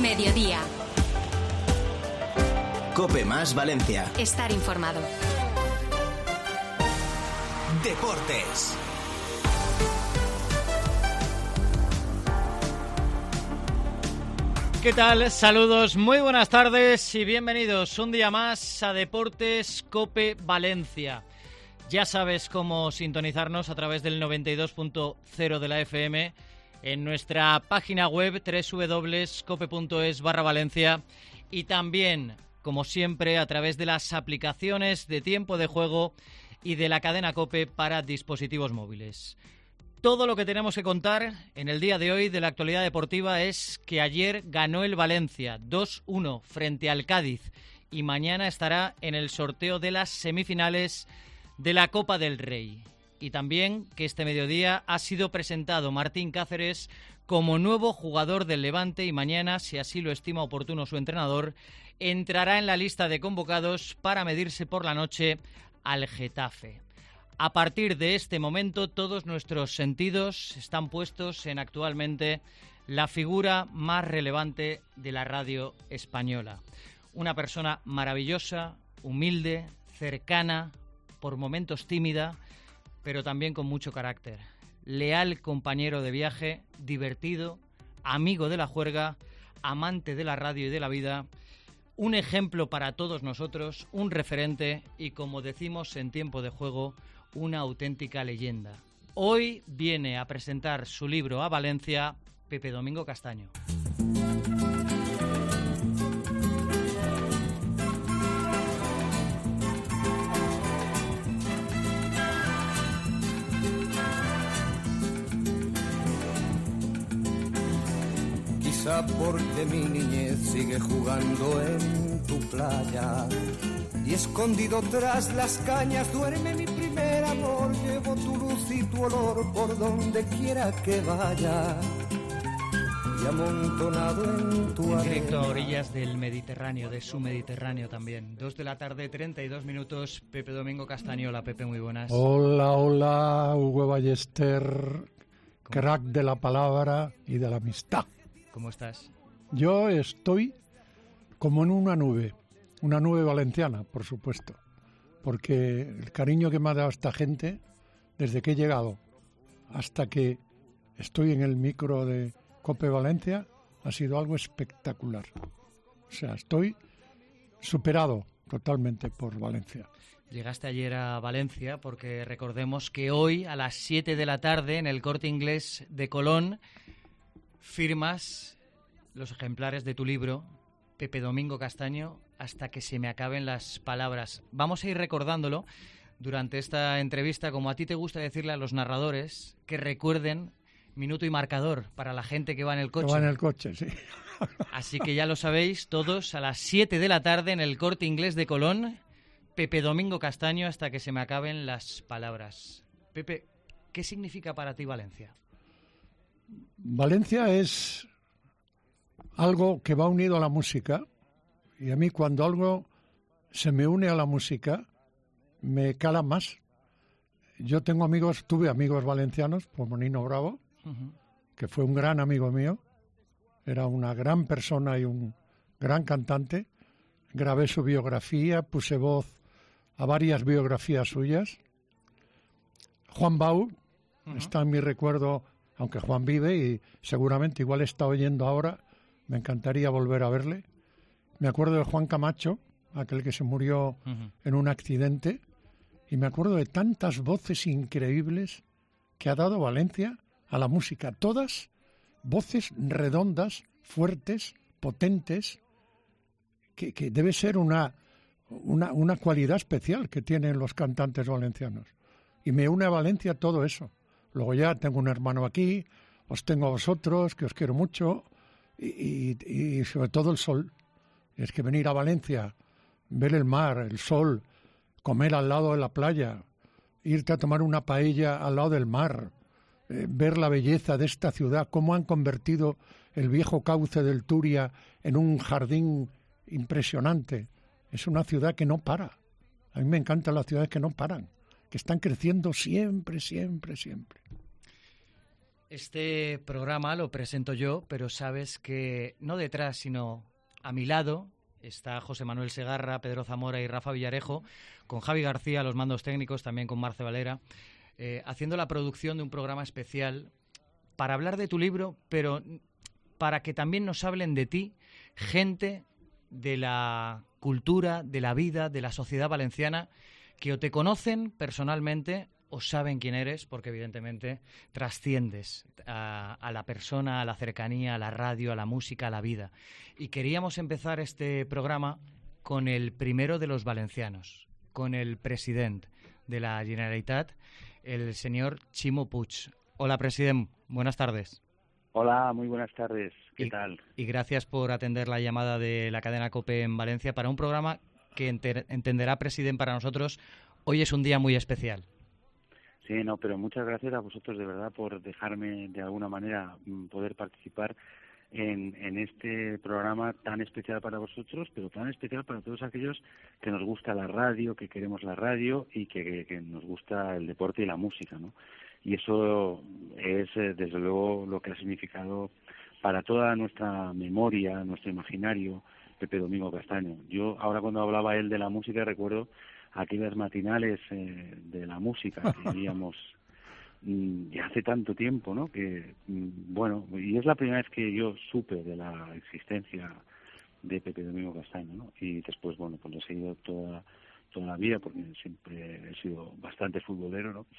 Mediodía. COPE más Valencia. Estar informado. Deportes. ¿Qué tal? Saludos, muy buenas tardes y bienvenidos un día más a Deportes COPE Valencia. Ya sabes cómo sintonizarnos a través del 92.0 de la FM, en nuestra página web www.cope.es/Valencia y también, como siempre, a través de las aplicaciones de tiempo de juego y de la cadena COPE para dispositivos móviles. Todo lo que tenemos que contar en el día de hoy de la actualidad deportiva es que ayer ganó el Valencia 2-1 frente al Cádiz y mañana estará en el sorteo de las semifinales de la Copa del Rey. Y también que este mediodía ha sido presentado Martín Cáceres como nuevo jugador del Levante y mañana, si así lo estima oportuno su entrenador, entrará en la lista de convocados para medirse por la noche al Getafe. A partir de este momento, todos nuestros sentidos están puestos en actualmente la figura más relevante de la radio española. Una persona maravillosa, humilde, cercana, por momentos tímida, pero también con mucho carácter. Leal compañero de viaje, divertido, amigo de la juerga, amante de la radio y de la vida, un ejemplo para todos nosotros, un referente y, como decimos en tiempo de juego, una auténtica leyenda. Hoy viene a presentar su libro a Valencia Pepe Domingo Castaño. Quizá porque mi niñez sigue jugando en tu playa y escondido tras las cañas duerme mi primer amor. Llevo tu luz y tu olor por donde quiera que vaya y amontonado en tu arena. Directo a orillas del Mediterráneo, de su Mediterráneo también. 2 de la tarde, 32 minutos. Pepe Domingo Castaño. Hola, Pepe, muy buenas. Hola, Hugo Ballester, crack de la palabra y de la amistad. ¿Cómo estás? Yo estoy como en una nube valenciana, por supuesto, porque el cariño que me ha dado esta gente, desde que he llegado hasta que estoy en el micro de COPE Valencia, ha sido algo espectacular. O sea, estoy superado totalmente por Valencia. Llegaste ayer a Valencia porque recordemos que hoy a las 7 de la tarde en el Corte Inglés de Colón firmas los ejemplares de tu libro, Pepe Domingo Castaño, hasta que se me acaben las palabras. Vamos a ir recordándolo durante esta entrevista, como a ti te gusta decirle a los narradores, que recuerden minuto y marcador para la gente que va en el coche. Que va en el coche, sí. Así que ya lo sabéis todos, a las 7 de la tarde en el Corte Inglés de Colón, Pepe Domingo Castaño, hasta que se me acaben las palabras. Pepe, ¿qué significa para ti Valencia? Valencia es algo que va unido a la música, y a mí cuando algo se me une a la música me cala más. Yo tuve amigos valencianos, como Nino Bravo, que fue un gran amigo mío, era una gran persona y un gran cantante. Grabé su biografía, puse voz a varias biografías suyas. Juan Bau está en mi recuerdo, aunque Juan vive y seguramente igual está oyendo ahora, me encantaría volver a verle. Me acuerdo de Juan Camacho, aquel que se murió en un accidente, y me acuerdo de tantas voces increíbles que ha dado Valencia a la música. Todas voces redondas, fuertes, potentes, que debe ser una cualidad especial que tienen los cantantes valencianos. Y me une a Valencia todo eso. Luego ya tengo un hermano aquí, os tengo a vosotros, que os quiero mucho, y sobre todo el sol. Es que venir a Valencia, ver el mar, el sol, comer al lado de la playa, irte a tomar una paella al lado del mar, ver la belleza de esta ciudad, cómo han convertido el viejo cauce del Turia en un jardín impresionante. Es una ciudad que no para. A mí me encantan las ciudades que no paran, que están creciendo siempre, siempre, siempre. Este programa lo presento yo, pero sabes que no detrás, sino a mi lado está José Manuel Segarra, Pedro Zamora y Rafa Villarejo, con Javi García, los mandos técnicos, también con Marce Valera, haciendo la producción de un programa especial para hablar de tu libro, pero para que también nos hablen de ti, gente de la cultura, de la vida, de la sociedad valenciana, que o te conocen personalmente o saben quién eres, porque evidentemente trasciendes a la persona, a la cercanía, a la radio, a la música, a la vida. Y queríamos empezar este programa con el primero de los valencianos, con el presidente de la Generalitat, el señor Ximo Puig. Hola, presidente, buenas tardes. Hola, muy buenas tardes. ¿Qué tal? Y gracias por atender la llamada de la cadena COPE en Valencia para un programa que entenderá, presidente, para nosotros hoy es un día muy especial. Sí, no, pero muchas gracias a vosotros de verdad por dejarme de alguna manera poder participar en este programa tan especial para vosotros, pero tan especial para todos aquellos que nos gusta la radio, que queremos la radio y que nos gusta el deporte y la música, ¿no? Y eso es, desde luego, lo que ha significado para toda nuestra memoria, nuestro imaginario, Pepe Domingo Castaño. Yo, ahora cuando hablaba él de la música, recuerdo aquellas matinales de la música que veíamos ya hace tanto tiempo, ¿no? Que, bueno, y es la primera vez que yo supe de la existencia de Pepe Domingo Castaño, ¿no? Y después, bueno, pues lo he seguido toda la vida, porque siempre he sido bastante futbolero, ¿no?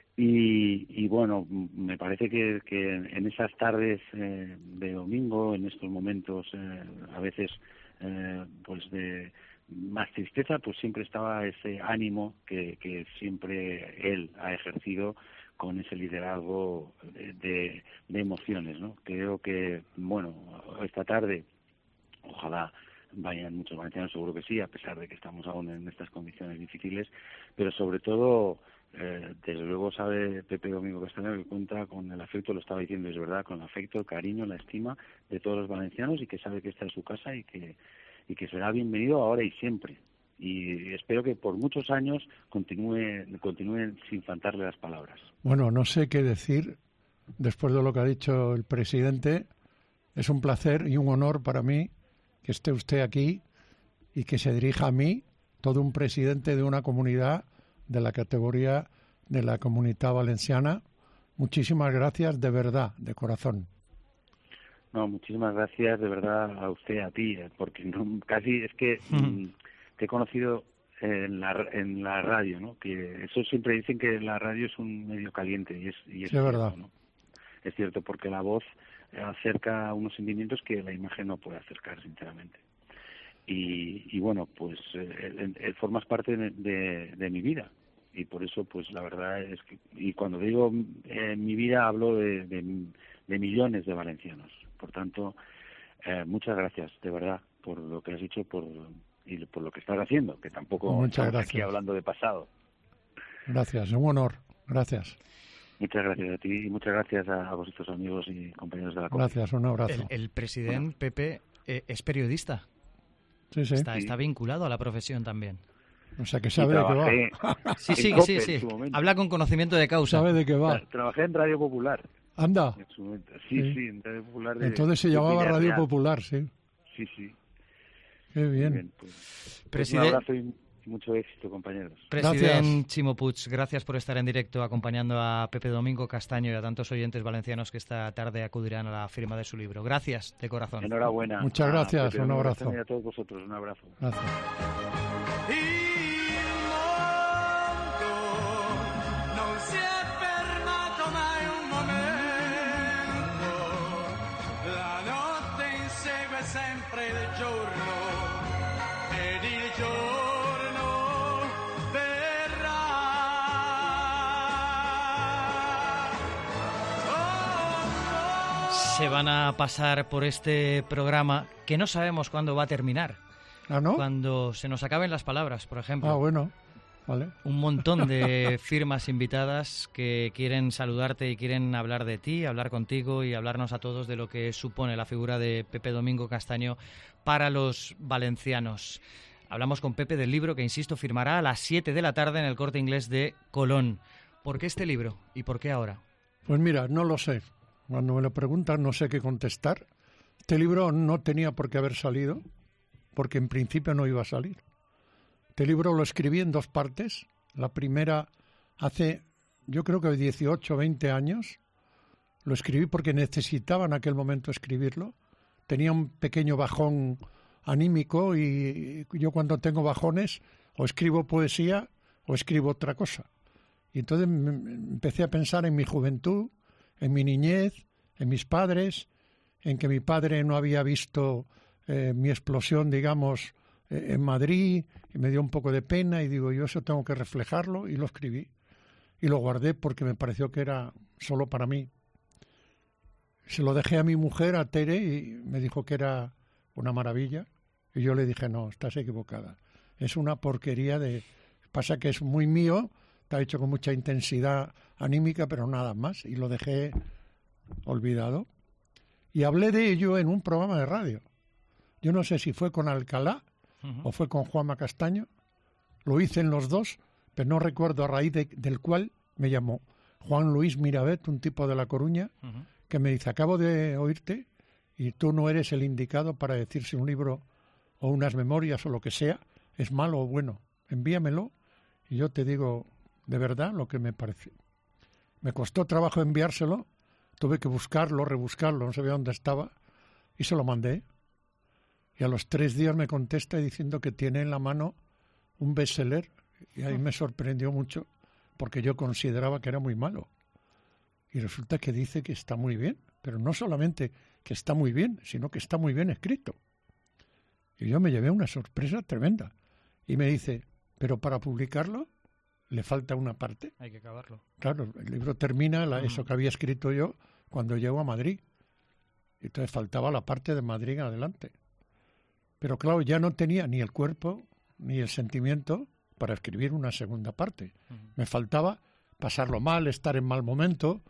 Y bueno, me parece que en esas tardes de domingo, en estos momentos a veces pues de más tristeza, pues siempre estaba ese ánimo que siempre él ha ejercido con ese liderazgo de emociones, ¿no? Creo que, bueno, esta tarde, ojalá vayan muchos valencianos, seguro que sí, a pesar de que estamos aún en estas condiciones difíciles, pero sobre todo, desde luego sabe Pepe Domingo Castaño que cuenta con el afecto, lo estaba diciendo, es verdad, con el afecto, el cariño, la estima de todos los valencianos y que sabe que esta es su casa y que será bienvenido ahora y siempre. Y espero que por muchos años continúen sin faltarle las palabras. Bueno, no sé qué decir después de lo que ha dicho el presidente. Es un placer y un honor para mí que esté usted aquí y que se dirija a mí, todo un presidente de una comunidad de la categoría de la Comunitat Valenciana. Muchísimas gracias, de verdad, de corazón. No, muchísimas gracias de verdad a usted, a ti, porque no, casi es que te he conocido en la radio, ¿no? Que eso siempre dicen que la radio es un medio caliente y es sí, cierto, verdad. ¿no? Es cierto, porque la voz acerca unos sentimientos que la imagen no puede acercar, sinceramente. Y bueno, pues formas parte de mi vida y por eso, pues la verdad es que, y cuando digo mi vida hablo de millones de valencianos. Por tanto, muchas gracias, de verdad, por lo que has dicho y por lo que estás haciendo, que tampoco estamos aquí hablando de pasado. Gracias, un honor, gracias. Muchas gracias a ti y muchas gracias a vosotros, amigos y compañeros de la comunidad. Gracias, un abrazo. El presidente, Pepe, es periodista. Sí, sí. Está vinculado a la profesión también. O sea, que sabe de qué va. Sí. Habla con conocimiento de causa. Sabe de qué va. Trabajé en Radio Popular. Anda. En su momento. Sí, en Radio Popular. Entonces se llamaba Radio Popular, sí. Sí. Qué bien. Muy bien, pues un abrazo y mucho éxito, compañeros. Presidente Ximo Puig, gracias por estar en directo acompañando a Pepe Domingo Castaño y a tantos oyentes valencianos que esta tarde acudirán a la firma de su libro. Gracias, de corazón. Enhorabuena. Muchas gracias, un abrazo. Y a todos vosotros, un abrazo. Gracias. Se van a pasar por este programa que no sabemos cuándo va a terminar. ¿Ah, no? Cuando se nos acaben las palabras, por ejemplo. Ah, bueno, vale. Un montón de firmas invitadas que quieren saludarte y quieren hablar de ti, hablar contigo y hablarnos a todos de lo que supone la figura de Pepe Domingo Castaño para los valencianos. Hablamos con Pepe del libro que, insisto, firmará a las 7 de la tarde en el Corte Inglés de Colón. ¿Por qué este libro y por qué ahora? Pues mira, no lo sé. Cuando me lo preguntan no sé qué contestar. Este libro no tenía por qué haber salido, porque en principio no iba a salir. Este libro lo escribí en 2 partes. La primera hace, yo creo que 18 o 20 años. Lo escribí porque necesitaba en aquel momento escribirlo. Tenía un pequeño bajón anímico y yo cuando tengo bajones o escribo poesía o escribo otra cosa. Y entonces empecé a pensar en mi juventud, en mi niñez, en mis padres, en que mi padre no había visto mi explosión, digamos, en Madrid, y me dio un poco de pena y digo, yo eso tengo que reflejarlo, y lo escribí. Y lo guardé porque me pareció que era solo para mí. Se lo dejé a mi mujer, a Tere, y me dijo que era una maravilla. Y yo le dije, no, estás equivocada. Es una porquería de... Pasa que es muy mío, está hecho con mucha intensidad anímica, pero nada más. Y lo dejé olvidado. Y hablé de ello en un programa de radio. Yo no sé si fue con Alcalá o fue con Juanma Castaño. Lo hice en los 2, pero no recuerdo a raíz del cual me llamó Juan Luis Mirabet, un tipo de La Coruña, que me dice, acabo de oírte y tú no eres el indicado para decir si un libro o unas memorias o lo que sea es malo o bueno. Envíamelo y yo te digo de verdad lo que me parece. Me costó trabajo enviárselo, tuve que buscarlo, rebuscarlo, no sabía dónde estaba, y se lo mandé. Y a los 3 días me contesta diciendo que tiene en la mano un bestseller, y ahí me sorprendió mucho, porque yo consideraba que era muy malo. Y resulta que dice que está muy bien, pero no solamente que está muy bien, sino que está muy bien escrito. Y yo me llevé una sorpresa tremenda. Y me dice, pero para publicarlo le falta una parte. Hay que acabarlo. Claro, el libro termina, eso que había escrito yo, cuando llego a Madrid. Entonces faltaba la parte de Madrid en adelante. Pero claro, ya no tenía ni el cuerpo ni el sentimiento para escribir una segunda parte. Me faltaba pasarlo mal, estar en mal momento.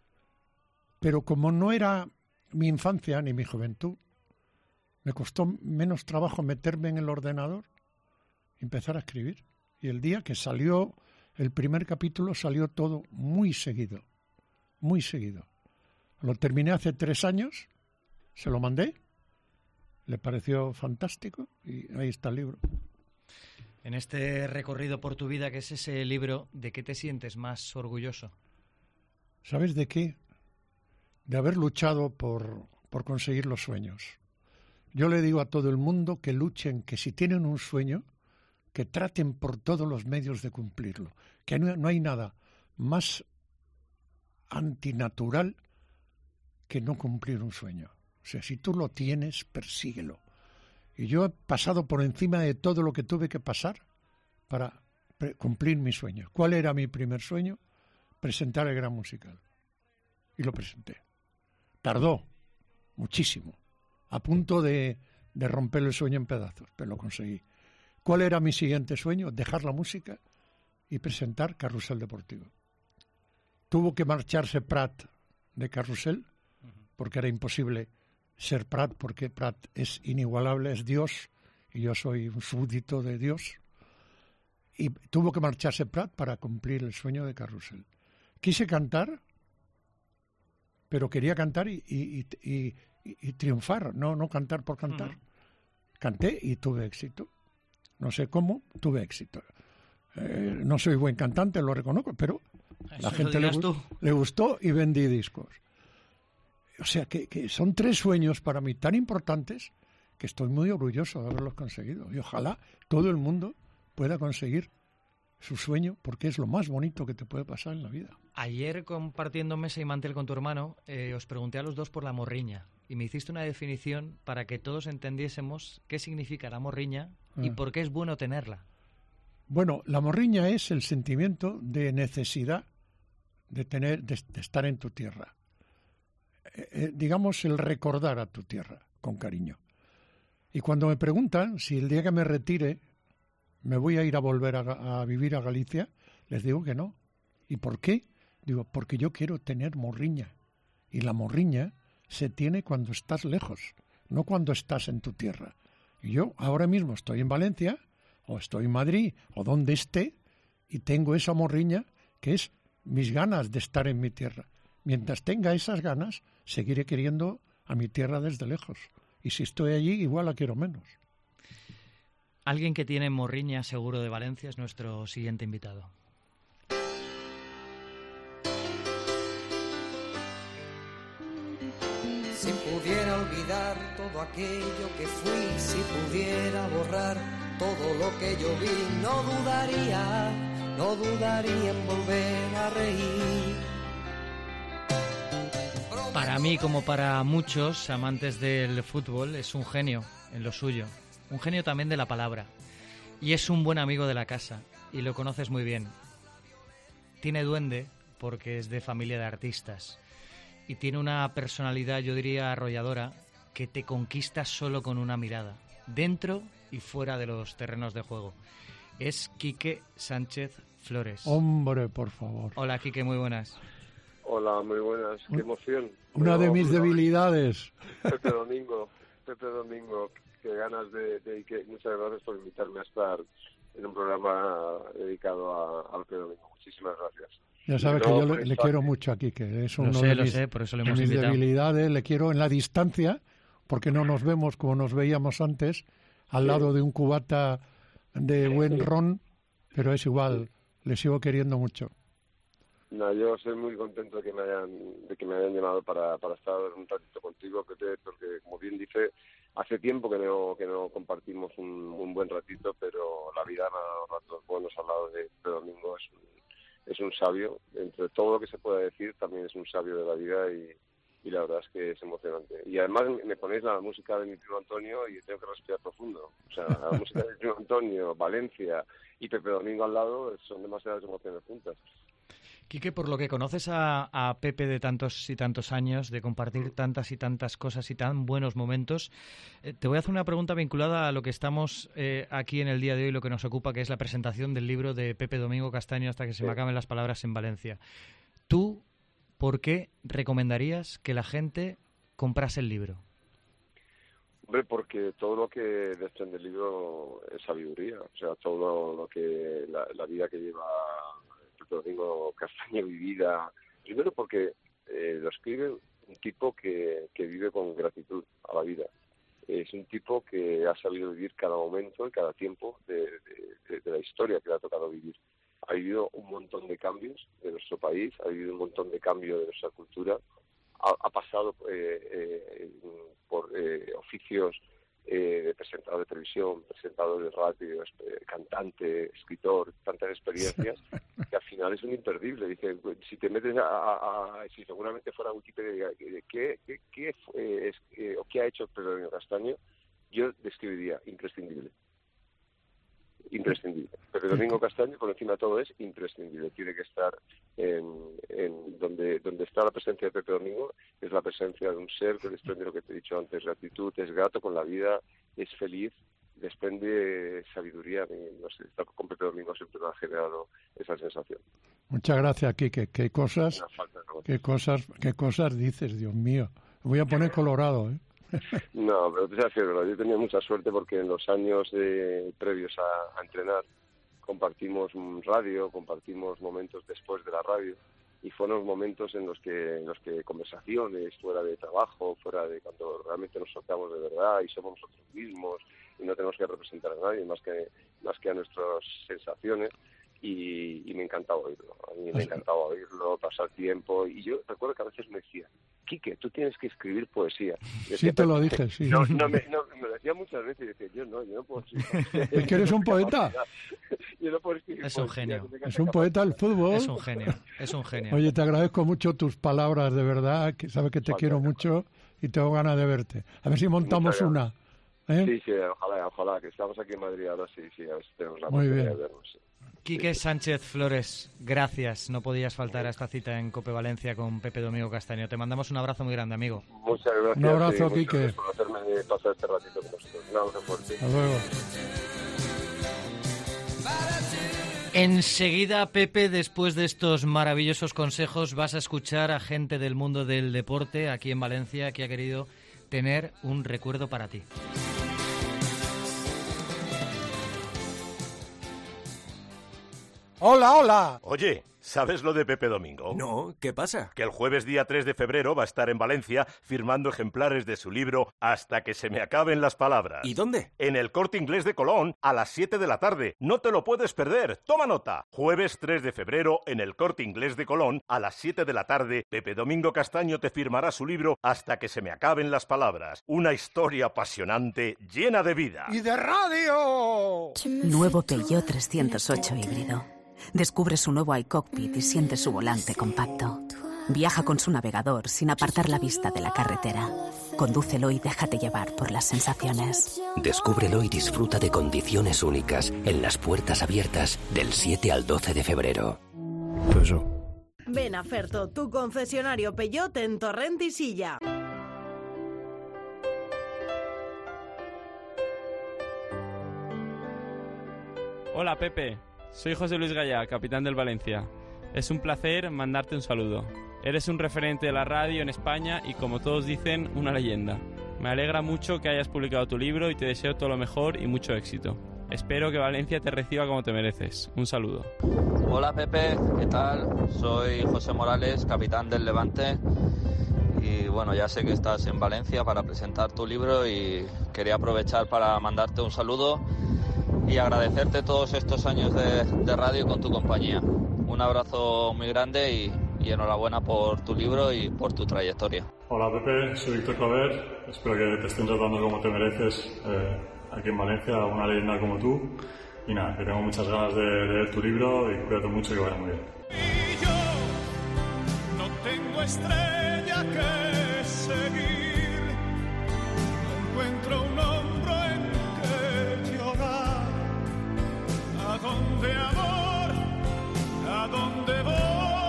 Pero como no era mi infancia ni mi juventud, me costó menos trabajo meterme en el ordenador y empezar a escribir. Y el día que salió el primer capítulo, salió todo muy seguido, muy seguido. Lo terminé hace 3 años, se lo mandé, le pareció fantástico y ahí está el libro. En este recorrido por tu vida, que es ese libro, ¿de qué te sientes más orgulloso? ¿Sabes de qué? De haber luchado por conseguir los sueños. Yo le digo a todo el mundo que luchen, que si tienen un sueño, que traten por todos los medios de cumplirlo. Que no hay nada más antinatural que no cumplir un sueño. O sea, si tú lo tienes, persíguelo. Y yo he pasado por encima de todo lo que tuve que pasar para cumplir mi sueño. ¿Cuál era mi primer sueño? Presentar el Gran Musical. Y lo presenté. Tardó muchísimo, a punto de romper el sueño en pedazos, pero lo conseguí. ¿Cuál era mi siguiente sueño? Dejar la música y presentar Carrusel Deportivo. Tuvo que marcharse Prat de Carrusel, porque era imposible ser Prat, porque Prat es inigualable, es Dios, y yo soy un súbdito de Dios. Y tuvo que marcharse Prat para cumplir el sueño de Carrusel. Quise cantar, pero quería cantar y triunfar, no cantar por cantar. Canté y tuve éxito. No sé cómo, tuve éxito. No soy buen cantante, lo reconozco, pero eso la gente le gustó y vendí discos. O sea que son 3 sueños para mí tan importantes que estoy muy orgulloso de haberlos conseguido. Y ojalá todo el mundo pueda conseguir su sueño, porque es lo más bonito que te puede pasar en la vida. Ayer, compartiendo mesa y mantel con tu hermano, os pregunté a los 2 por la morriña y me hiciste una definición para que todos entendiésemos qué significa la morriña y por qué es bueno tenerla. Bueno, la morriña es el sentimiento de necesidad de estar en tu tierra. Digamos, el recordar a tu tierra con cariño. Y cuando me preguntan si el día que me retire me voy a ir a volver a vivir a Galicia, les digo que no. ¿Y por qué? Digo, porque yo quiero tener morriña. Y la morriña se tiene cuando estás lejos, no cuando estás en tu tierra. Y yo ahora mismo estoy en Valencia, o estoy en Madrid, o donde esté, y tengo esa morriña que es mis ganas de estar en mi tierra. mientras tenga esas ganas, seguiré queriendo a mi tierra desde lejos. Y si estoy allí, igual la quiero menos. Alguien que tiene morriña seguro de Valencia es nuestro siguiente invitado. Si pudiera olvidar todo aquello que fui, si pudiera borrar todo lo que yo vi, no dudaría en volver a reír. Para mí, como para muchos amantes del fútbol, es un genio en lo suyo. Un genio también de la palabra. Y es un buen amigo de la casa. Y lo conoces muy bien. Tiene duende porque es de familia de artistas. Y tiene una personalidad, yo diría, arrolladora, que te conquista solo con una mirada. Dentro y fuera de los terrenos de juego. Es Quique Sánchez Flores. Hombre, por favor. Hola, Quique, muy buenas. Hola, muy buenas. Qué emoción. Una de mis debilidades. Pepe Domingo, qué ganas de que muchas gracias por invitarme a estar en un programa dedicado al Pepe Domingo. Muchísimas gracias. Ya sabe que yo le quiero mucho a Quique. Es uno lo sé, por eso le hemos invitado. Mis debilidades, le quiero en la distancia, porque no nos vemos como nos veíamos antes, al lado de un cubata de buen ron, pero es igual, le sigo queriendo mucho. No, yo estoy muy contento de que me hayan llamado para estar un ratito contigo, Pepe, porque como bien dice, hace tiempo que no compartimos un buen ratito, pero la vida me ha dado ratos buenos al lado de Pepe Domingo. Es un sabio, entre todo lo que se pueda decir, también es un sabio de la vida y la verdad es que es emocionante. Y además me ponéis la música de mi primo Antonio y tengo que respirar profundo. O sea, la música de mi primo Antonio, Valencia y Pepe Domingo al lado son demasiadas emociones juntas. Quique, por lo que conoces a Pepe de tantos y tantos años, de compartir tantas y tantas cosas y tan buenos momentos, te voy a hacer una pregunta vinculada a lo que estamos aquí en el día de hoy, lo que nos ocupa, que es la presentación del libro de Pepe Domingo Castaño, hasta que se me acaben las palabras, en Valencia. ¿Tú por qué recomendarías que la gente comprase el libro? Hombre, porque todo lo que desprende el libro es sabiduría, o sea, todo lo que la vida que lleva Domingo Castaño vivida, primero porque lo escribe un tipo que vive con gratitud a la vida. Es un tipo que ha sabido vivir cada momento y cada tiempo de la historia que le ha tocado vivir. Ha vivido un montón de cambios de nuestro país, ha vivido un montón de cambios de nuestra cultura, ha pasado por oficios de presentador de televisión, presentador de radio, cantante, escritor, tantas experiencias que al final es un imperdible. Dice, si te metes si seguramente fuera Wikipedia, ¿qué ha hecho Pepe Domingo Castaño? Yo describiría imprescindible. Pepe Domingo Castaño, por encima de todo, es imprescindible. Tiene que estar donde está la presencia de Pepe Domingo, es la presencia de un ser que desprende lo que te he dicho antes, gratitud, es grato con la vida, es feliz, desprende sabiduría. No sé, estar con Pepe Domingo siempre me ha generado esa sensación. Muchas gracias, Quique. ¿Qué cosas dices, Dios mío? Me voy a poner colorado, ¿eh? No, pero te verdad, yo tenía mucha suerte porque en los años previos a entrenar compartimos radio, compartimos momentos después de la radio y fueron momentos en los que conversaciones fuera de trabajo, fuera de cuando realmente nos soltamos de verdad y somos nosotros mismos y no tenemos que representar a nadie más que a nuestras sensaciones. Y me encantaba oírlo. A mí me encantaba oírlo, pasar tiempo. Y yo recuerdo que a veces me decía, Quique, tú tienes que escribir poesía. Decía, sí, te lo dije, sí. No, me lo decía muchas veces y decía, yo no puedo escribir. ¿Es que eres un poeta? Yo no puedo escribir poesía. Es un genio. Es un poeta del fútbol. Es un genio. Oye, te agradezco mucho tus palabras, de verdad, que sabes que te quiero mucho y tengo ganas de verte. A ver si montamos una. Sí, ojalá, que estamos aquí en Madrid ahora, sí, a ver si tenemos la oportunidad de vernos. Quique Sánchez Flores, gracias. No podías faltar a esta cita en Cope Valencia con Pepe Domingo Castaño. Te mandamos un abrazo muy grande, amigo. Muchas gracias. Un abrazo, Quique. Gracias por hacerme pasar este ratito con vosotros. Un abrazo fuerte. Hasta luego. Enseguida, Pepe, después de estos maravillosos consejos, vas a escuchar a gente del mundo del deporte aquí en Valencia que ha querido tener un recuerdo para ti. ¡Hola, hola! Oye, ¿Sabes lo de Pepe Domingo? No, ¿qué pasa? Que el jueves día 3 de febrero va a estar en Valencia firmando ejemplares de su libro Hasta que se me acaben las palabras. ¿Y dónde? En el Corte Inglés de Colón, a las 7 de la tarde. No te lo puedes perder. Toma nota. Jueves 3 de febrero, en el Corte Inglés de Colón, a las 7 de la tarde, Pepe Domingo Castaño te firmará su libro Hasta que se me acaben las palabras. Una historia apasionante, llena de vida. ¡Y de radio! Nuevo Peugeot 308 híbrido. Descubre su nuevo iCockpit y siente su volante compacto. Viaja con su navegador sin apartar la vista de la carretera. Condúcelo y déjate llevar por las sensaciones. Descúbrelo y disfruta de condiciones únicas en las puertas abiertas del 7 al 12 de febrero. Ven a Ferto, tu concesionario Peugeot en Torrent y Silla. Hola Pepe, soy José Luis Gallá, capitán del Valencia. Es un placer mandarte un saludo. Eres un referente de la radio en España y, como todos dicen, una leyenda. Me alegra mucho que hayas publicado tu libro y te deseo todo lo mejor y mucho éxito. Espero que Valencia te reciba como te mereces. Un saludo. Hola Pepe, ¿qué tal? Soy José Morales, capitán del Levante. Y bueno, ya sé que estás en Valencia para presentar tu libro y quería aprovechar para mandarte un saludo y agradecerte todos estos años de radio con tu compañía. Un abrazo muy grande y enhorabuena por tu libro y por tu trayectoria. Hola Pepe, soy Víctor Claver. Espero que te estén tratando como te mereces aquí en Valencia, una leyenda como tú. Y nada, que tengo muchas ganas de leer tu libro y cuídate mucho y que vaya muy bien. Y yo no tengo estrella que seguir, no encuentro un hombro en que llorar. ¿A dónde amor? ¿A dónde voy?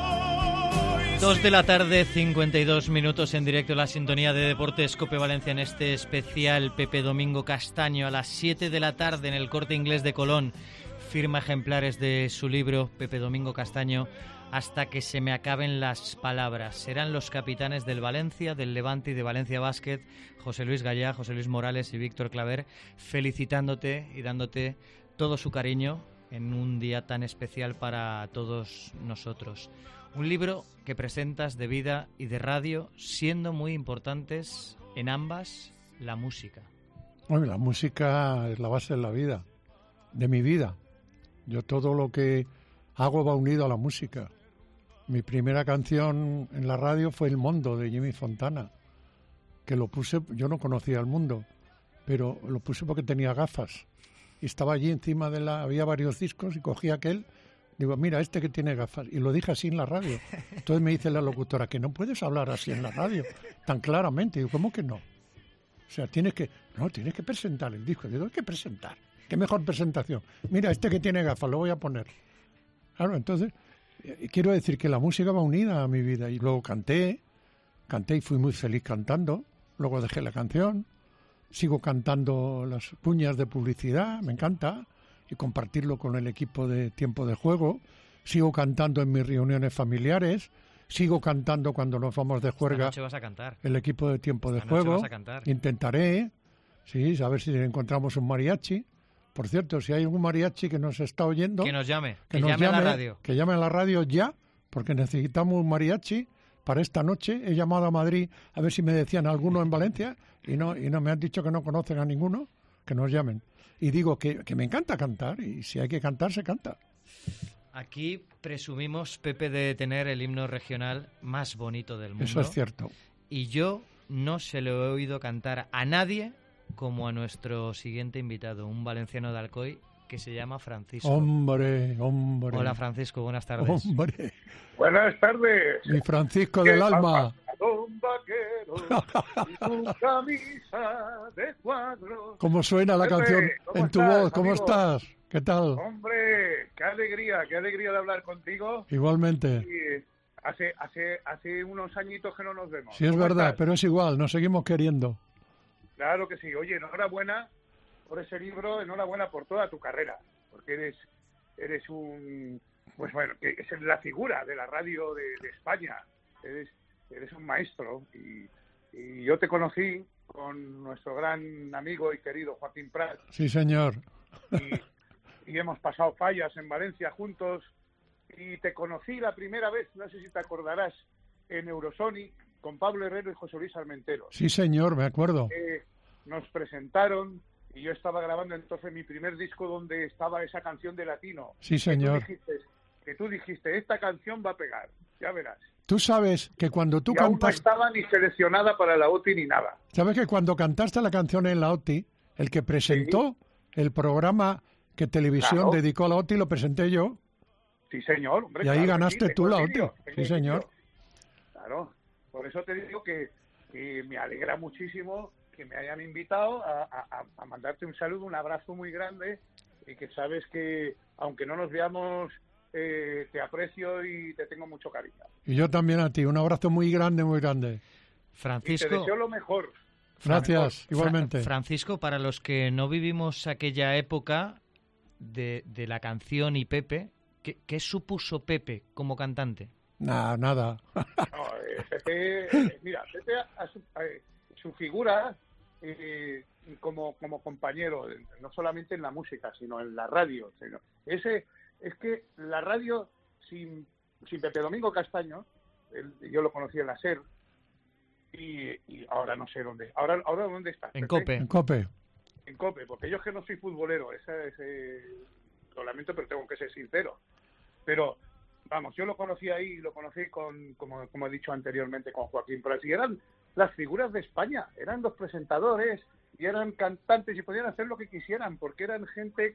2 de la tarde, 52 minutos en directo, la sintonía de Deportes Cope Valencia en este especial Pepe Domingo Castaño a las 7 de la tarde en el Corte Inglés de Colón. Firma ejemplares de su libro Pepe Domingo Castaño Hasta que se me acaben las palabras. Serán los capitanes del Valencia, del Levante y de Valencia Basket, José Luis Gallá, José Luis Morales y Víctor Claver, felicitándote y dándote todo su cariño en un día tan especial para todos nosotros. Un libro que presentas de vida y de radio, siendo muy importantes en ambas la música. Bueno, la música es la base de la vida, de mi vida. Yo todo lo que hago va unido a la música. Mi primera canción en la radio fue El Mundo, de Jimmy Fontana, que lo puse, yo no conocía el mundo, pero lo puse porque tenía gafas. Y estaba allí encima había varios discos y cogí aquel. Digo, mira, este que tiene gafas. Y lo dije así en la radio. Entonces me dice la locutora que no puedes hablar así en la radio, tan claramente. Digo, ¿cómo que no? O sea, tienes que presentar el disco. Digo, hay que presentar. ¿Qué mejor presentación? Mira, este que tiene gafas, lo voy a poner. Claro, entonces, quiero decir que la música va unida a mi vida. Y luego canté y fui muy feliz cantando. Luego dejé la canción. Sigo cantando las cuñas de publicidad, me encanta. Y compartirlo con el equipo de Tiempo de Juego. Sigo cantando en mis reuniones familiares. Sigo cantando cuando nos vamos de juerga. Esta noche vas a cantar. El equipo de Tiempo de Juego. Vas a cantar. Intentaré, sí, a ver si encontramos un mariachi. Por cierto, si hay algún mariachi que nos está oyendo... Que nos llame, que llame a la radio. Que llame a la radio ya, porque necesitamos un mariachi para esta noche. He llamado a Madrid a ver si me decían alguno en Valencia y no me han dicho que no conocen a ninguno, que nos llamen. Y digo que me encanta cantar y si hay que cantar, se canta. Aquí presumimos, Pepe, de tener el himno regional más bonito del mundo. Eso es cierto. Y yo no se lo he oído cantar a nadie como a nuestro siguiente invitado, un valenciano de Alcoy que se llama Francisco. Hombre. Hola Francisco, buenas tardes. Hombre. Buenas tardes. Mi Francisco del alma. Un vaquero y tu camisa de cuadros. ¿Cómo suena la canción en tu voz? ¿Cómo estás? ¿Qué tal? Hombre, qué alegría de hablar contigo. Igualmente. Y hace unos añitos que no nos vemos. Sí, es verdad, pero es igual, nos seguimos queriendo. Claro que sí. Oye, enhorabuena por ese libro, enhorabuena por toda tu carrera, porque eres un, pues bueno, que es la figura de la radio de España. Eres un maestro y yo te conocí con nuestro gran amigo y querido Joaquín Prat. Sí, señor. Y hemos pasado fallas en Valencia juntos y te conocí la primera vez, no sé si te acordarás, en Eurosonic, con Pablo Herrero y José Luis Armenteros. Sí, señor, me acuerdo. Nos presentaron y yo estaba grabando entonces mi primer disco donde estaba esa canción de Latino. Sí, señor. Que tú dijiste, esta canción va a pegar, ya verás. Tú sabes que cuando tú cantas... cantas... no estaba ni seleccionada para la OTI ni nada. ¿Sabes que cuando cantaste la canción en la OTI, el que presentó el programa que Televisión dedicó a la OTI lo presenté yo? Sí, señor. Hombre, y ahí ganaste tú la OTI. Sí, señor. Claro. Por eso te digo que me alegra muchísimo que me hayan invitado a mandarte un saludo, un abrazo muy grande, y que sabes que, aunque no nos veamos, te aprecio y te tengo mucho cariño. Y yo también a ti. Un abrazo muy grande, muy grande. Francisco. Y te deseo lo mejor. Gracias, igualmente. Francisco, para los que no vivimos aquella época de la canción y Pepe, ¿qué supuso Pepe como cantante? Nada. No, Pepe, mira, Pepe, su figura como compañero, no solamente en la música, sino en la radio. Es que la radio, sin Pepe Domingo Castaño, yo lo conocí en la SER, y ahora no sé dónde. ¿Ahora dónde está? En COPE. En COPE. En COPE, porque yo es que no soy futbolero, lo lamento, pero tengo que ser sincero. Pero, vamos, yo lo conocí ahí, lo conocí como he dicho anteriormente, con Joaquín Pras, y eran las figuras de España, eran los presentadores, y eran cantantes, y podían hacer lo que quisieran, porque eran gente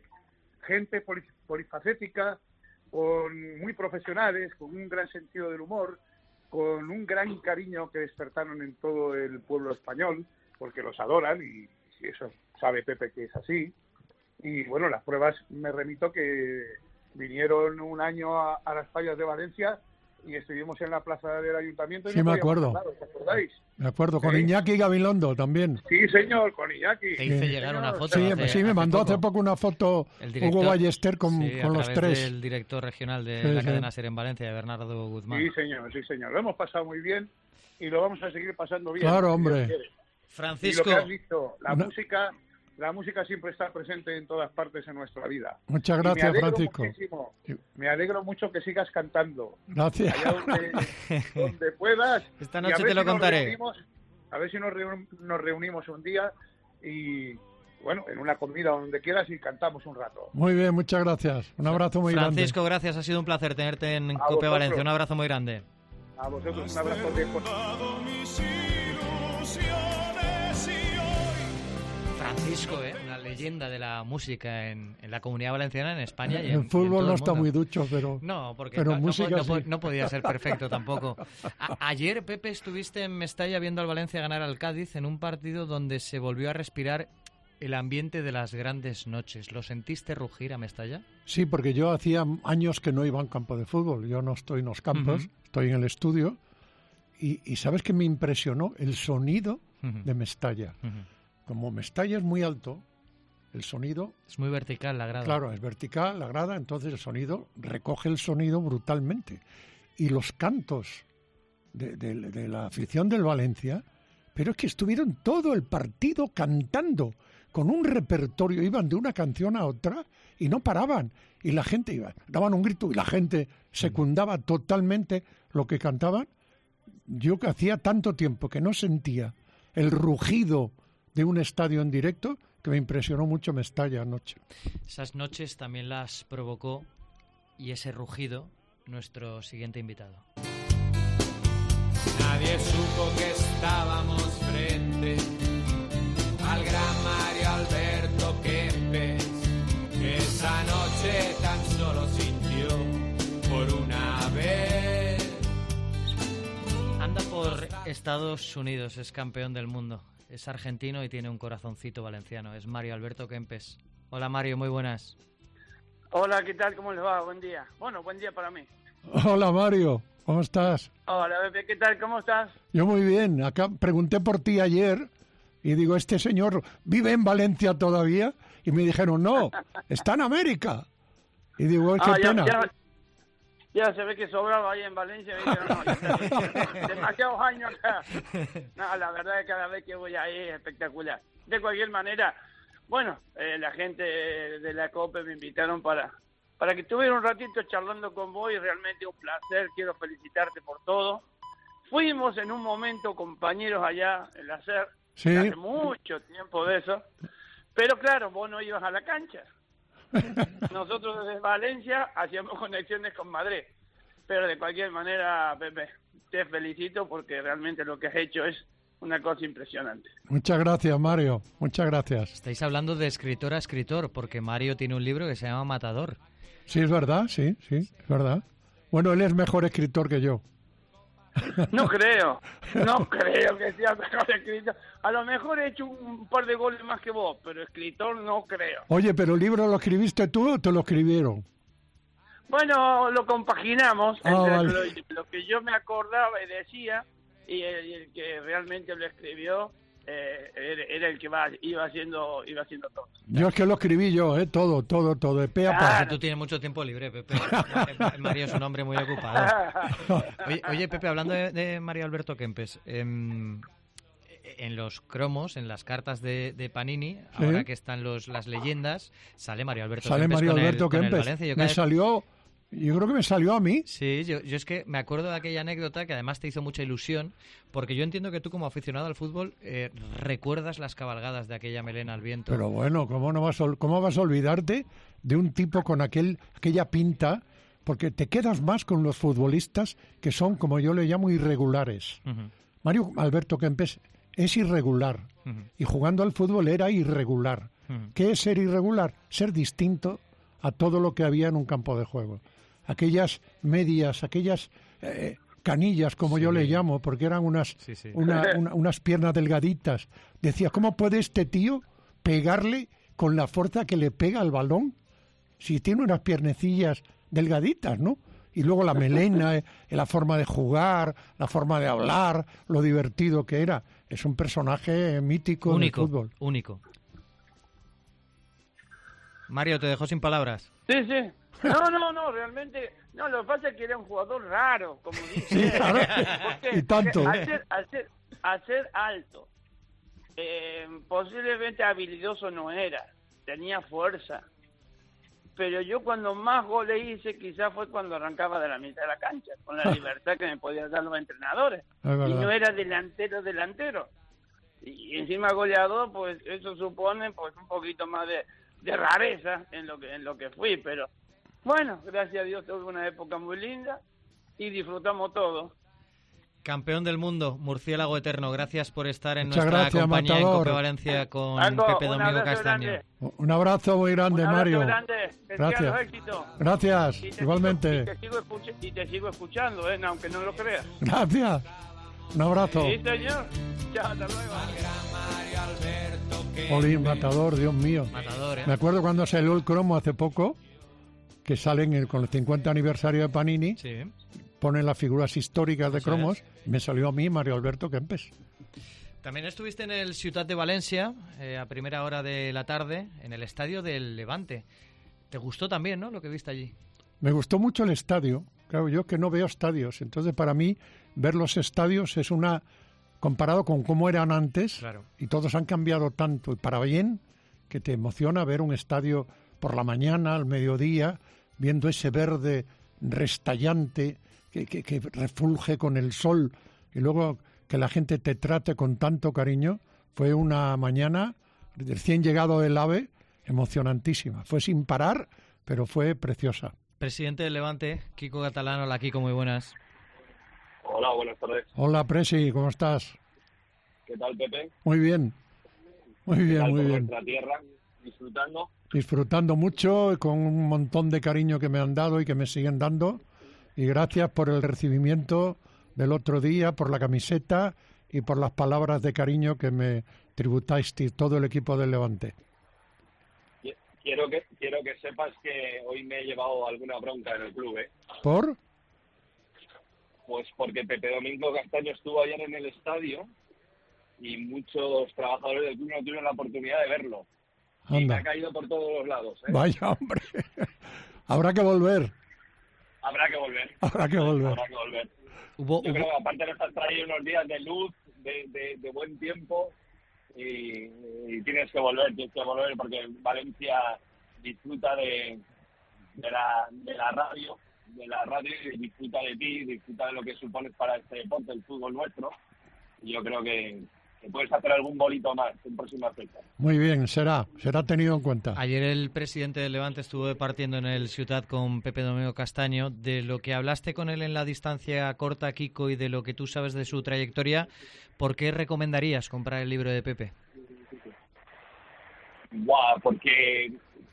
polifacética, muy profesionales, con un gran sentido del humor, con un gran cariño que despertaron en todo el pueblo español, porque los adoran, y eso sabe Pepe que es así. Y bueno, las pruebas me remito que vinieron un año a las Fallas de Valencia y estuvimos en la plaza del ayuntamiento. Y sí, me acuerdo. ¿Os acordáis? Me acuerdo, con Iñaki Gabilondo también. Sí, señor, con Iñaki. Te hice llegar una foto. Sí, me mandó hace poco una foto Hugo Ballester con los tres. El director regional de la cadena SER en Valencia, de Bernardo Guzmán. Sí, señor. Lo hemos pasado muy bien y lo vamos a seguir pasando bien. Claro, hombre. Francisco. Y lo que has dicho, la música siempre está presente en todas partes en nuestra vida. Muchas gracias, Francisco. Me alegro mucho que sigas cantando. Gracias. Allá donde puedas. Esta noche te lo contaré. A ver si nos reunimos un día y, bueno, en una comida o donde quieras y cantamos un rato. Muy bien, muchas gracias. Un abrazo muy grande. Francisco, gracias. Ha sido un placer tenerte en COPE Valencia. Un abrazo muy grande. A vosotros un abrazo de... Francisco, una leyenda de la música en la Comunidad Valenciana, en España y en en fútbol todo no el está mundo. muy ducho, pero porque música no podía ser perfecto tampoco. Ayer, Pepe, estuviste en Mestalla viendo al Valencia ganar al Cádiz en un partido donde se volvió a respirar el ambiente de las grandes noches. ¿Lo sentiste rugir a Mestalla? Sí, porque yo hacía años que no iba a un campo de fútbol. Yo no estoy en los campos, estoy en el estudio. Y ¿sabes qué me impresionó? El sonido de Mestalla. Como Mestalla es muy alto, el sonido... Es muy vertical la grada. Claro, es vertical la grada, entonces el sonido recoge el sonido brutalmente. Y los cantos de la afición del Valencia, pero es que estuvieron todo el partido cantando, con un repertorio, iban de una canción a otra y no paraban. Y la gente daban un grito y la gente secundaba totalmente lo que cantaban. Yo que hacía tanto tiempo que no sentía el rugido de un estadio en directo, que me impresionó mucho Mestalla anoche. Esas noches también las provocó, y ese rugido, nuestro siguiente invitado. Nadie supo que estábamos frente al gran Mario Alberto Kempes, que esa noche tan solo sintió por una vez. Anda por Estados Unidos, es campeón del mundo. Es argentino y tiene un corazoncito valenciano. Es Mario Alberto Kempes. Hola Mario, muy buenas. Hola, ¿qué tal? ¿Cómo les va? Buen día. Bueno, buen día para mí. Hola Mario, ¿cómo estás? Hola, Pepe, ¿qué tal? ¿Cómo estás? Yo muy bien. Acá pregunté por ti ayer y digo, ¿este señor vive en Valencia todavía? Y me dijeron, no, está en América. Y digo, qué pena. Ya se ve que sobraba ahí en Valencia. Demasiados años acá. No, la verdad es que cada vez que voy ahí es espectacular. De cualquier manera, bueno, la gente de la COPE me invitaron para para que estuviera un ratito charlando con vos, y realmente un placer, quiero felicitarte por todo. Fuimos en un momento compañeros allá en la SER, Sí. hace mucho tiempo de eso, pero claro, vos no ibas a la cancha. Nosotros desde Valencia hacíamos conexiones con Madrid, pero de cualquier manera, Pepe, te felicito porque realmente lo que has hecho es una cosa impresionante. Muchas gracias, Mario. Muchas gracias. Estáis hablando de escritor a escritor, porque Mario tiene un libro que se llama Matador. Sí, es verdad, sí, es verdad. Bueno, él es mejor escritor que yo. No creo que sea mejor escritor. A lo mejor he hecho un par de goles más que vos, pero escritor no creo. Oye, ¿pero el libro lo escribiste tú o te lo escribieron? Bueno, lo compaginamos entre vale. lo que yo me acordaba y decía, y el que realmente lo escribió era el que iba haciendo todo. Yo es que lo escribí yo, todo, de pe a pa. Tú tienes mucho tiempo libre, Pepe. Mario es un hombre muy ocupado. Oye, Pepe, hablando de Mario Alberto Kempes, en los cromos, en las cartas de Panini, ¿Sí? ahora que están las leyendas, sale Mario Alberto Sale Kempes Mario Alberto con el Kempes. Valencia. Yo creo que me salió a mí. Sí, yo es que me acuerdo de aquella anécdota que además te hizo mucha ilusión, porque yo entiendo que tú como aficionado al fútbol recuerdas las cabalgadas de aquella melena al viento. Pero bueno, ¿cómo vas a olvidarte de un tipo con aquella pinta? Porque te quedas más con los futbolistas que son, como yo le llamo, irregulares. Uh-huh. Mario Alberto Kempes es irregular. Uh-huh. Y jugando al fútbol era irregular. Uh-huh. ¿Qué es ser irregular? Ser distinto a todo lo que había en un campo de juego. Aquellas medias, aquellas canillas, como yo le llamo, porque eran unas piernas delgaditas. Decía, ¿cómo puede este tío pegarle con la fuerza que le pega al balón? Si tiene unas piernecillas delgaditas, ¿no? Y luego la melena, la forma de jugar, la forma de hablar, lo divertido que era. Es un personaje mítico único, del fútbol. Único. Mario, te dejó sin palabras. Sí. No, realmente, no, lo que pasa es que era un jugador raro, como dice. Sí, claro. Porque Y tanto. Al ser alto, posiblemente habilidoso no era, tenía fuerza. Pero yo cuando más goles hice quizás fue cuando arrancaba de la mitad de la cancha, con la libertad que me podían dar los entrenadores. Y no era delantero. Y encima goleador, pues eso supone pues un poquito más de rareza en lo que fui, pero bueno, gracias a Dios tuve una época muy linda y disfrutamos todo. Campeón del mundo, murciélago eterno, gracias por estar en Muchas nuestra gracias, compañía Matador. en Cope Valencia con Paco, Pepe un Domingo abrazo Castaño. grande. Un abrazo muy grande, Un abrazo Mario. grande, que sigan Gracias. los éxitos. Gracias, Y igualmente. te sigo escuchando, aunque no lo creas. Gracias. Un abrazo. Sí, señor. Chao, hasta luego. Olín, Matador, Dios mío. Matador, Me acuerdo cuando salió el cromo hace poco, que salen con el 50 aniversario de Panini, ponen las figuras históricas de cromos, y me salió a mí Mario Alberto Kempes. También estuviste en el Ciutat de Valencia a primera hora de la tarde, en el estadio del Levante. ¿Te gustó también, no, lo que viste allí? Me gustó mucho el estadio. Claro, yo que no veo estadios, entonces para mí ver los estadios es comparado con cómo eran antes, claro. Y todos han cambiado tanto, y para bien, que te emociona ver un estadio por la mañana, al mediodía, viendo ese verde restallante que refulge con el sol, y luego que la gente te trate con tanto cariño. Fue una mañana, recién llegado del AVE, emocionantísima. Fue sin parar, pero fue preciosa. Presidente del Levante, Kiko Catalán. Hola, Kiko, muy buenas. Hola, buenas tardes. Hola, Presi, ¿cómo estás? ¿Qué tal, Pepe? Muy bien, muy bien, muy bien. Nuestra tierra, disfrutando. Disfrutando mucho y con un montón de cariño que me han dado y que me siguen dando. Y gracias por el recibimiento del otro día, por la camiseta y por las palabras de cariño que me tributáis todo el equipo del Levante. Quiero que sepas que hoy me he llevado alguna bronca en el club, ¿eh? ¿Por? Pues porque Pepe Domingo Castaño estuvo ayer en el estadio y muchos trabajadores del club no tuvieron la oportunidad de verlo. Anda. Y me ha caído por todos los lados, ¿eh? Vaya, hombre. Habrá que volver. Habrá que volver. Habrá que volver. Habrá que volver. Yo creo que aparte nos has traído unos días de luz, de buen tiempo, y tienes que volver porque Valencia disfruta de de la radio y disfruta de ti, disfruta de lo que supones para este deporte, el fútbol nuestro. Y yo creo que puedes hacer algún bolito más en próximas fechas. Muy bien, será tenido en cuenta. Ayer el presidente del Levante estuvo departiendo en el Ciutat con Pepe Domingo Castaño. De lo que hablaste con él en la distancia corta, Kiko, y de lo que tú sabes de su trayectoria, ¿por qué recomendarías comprar el libro de Pepe? Porque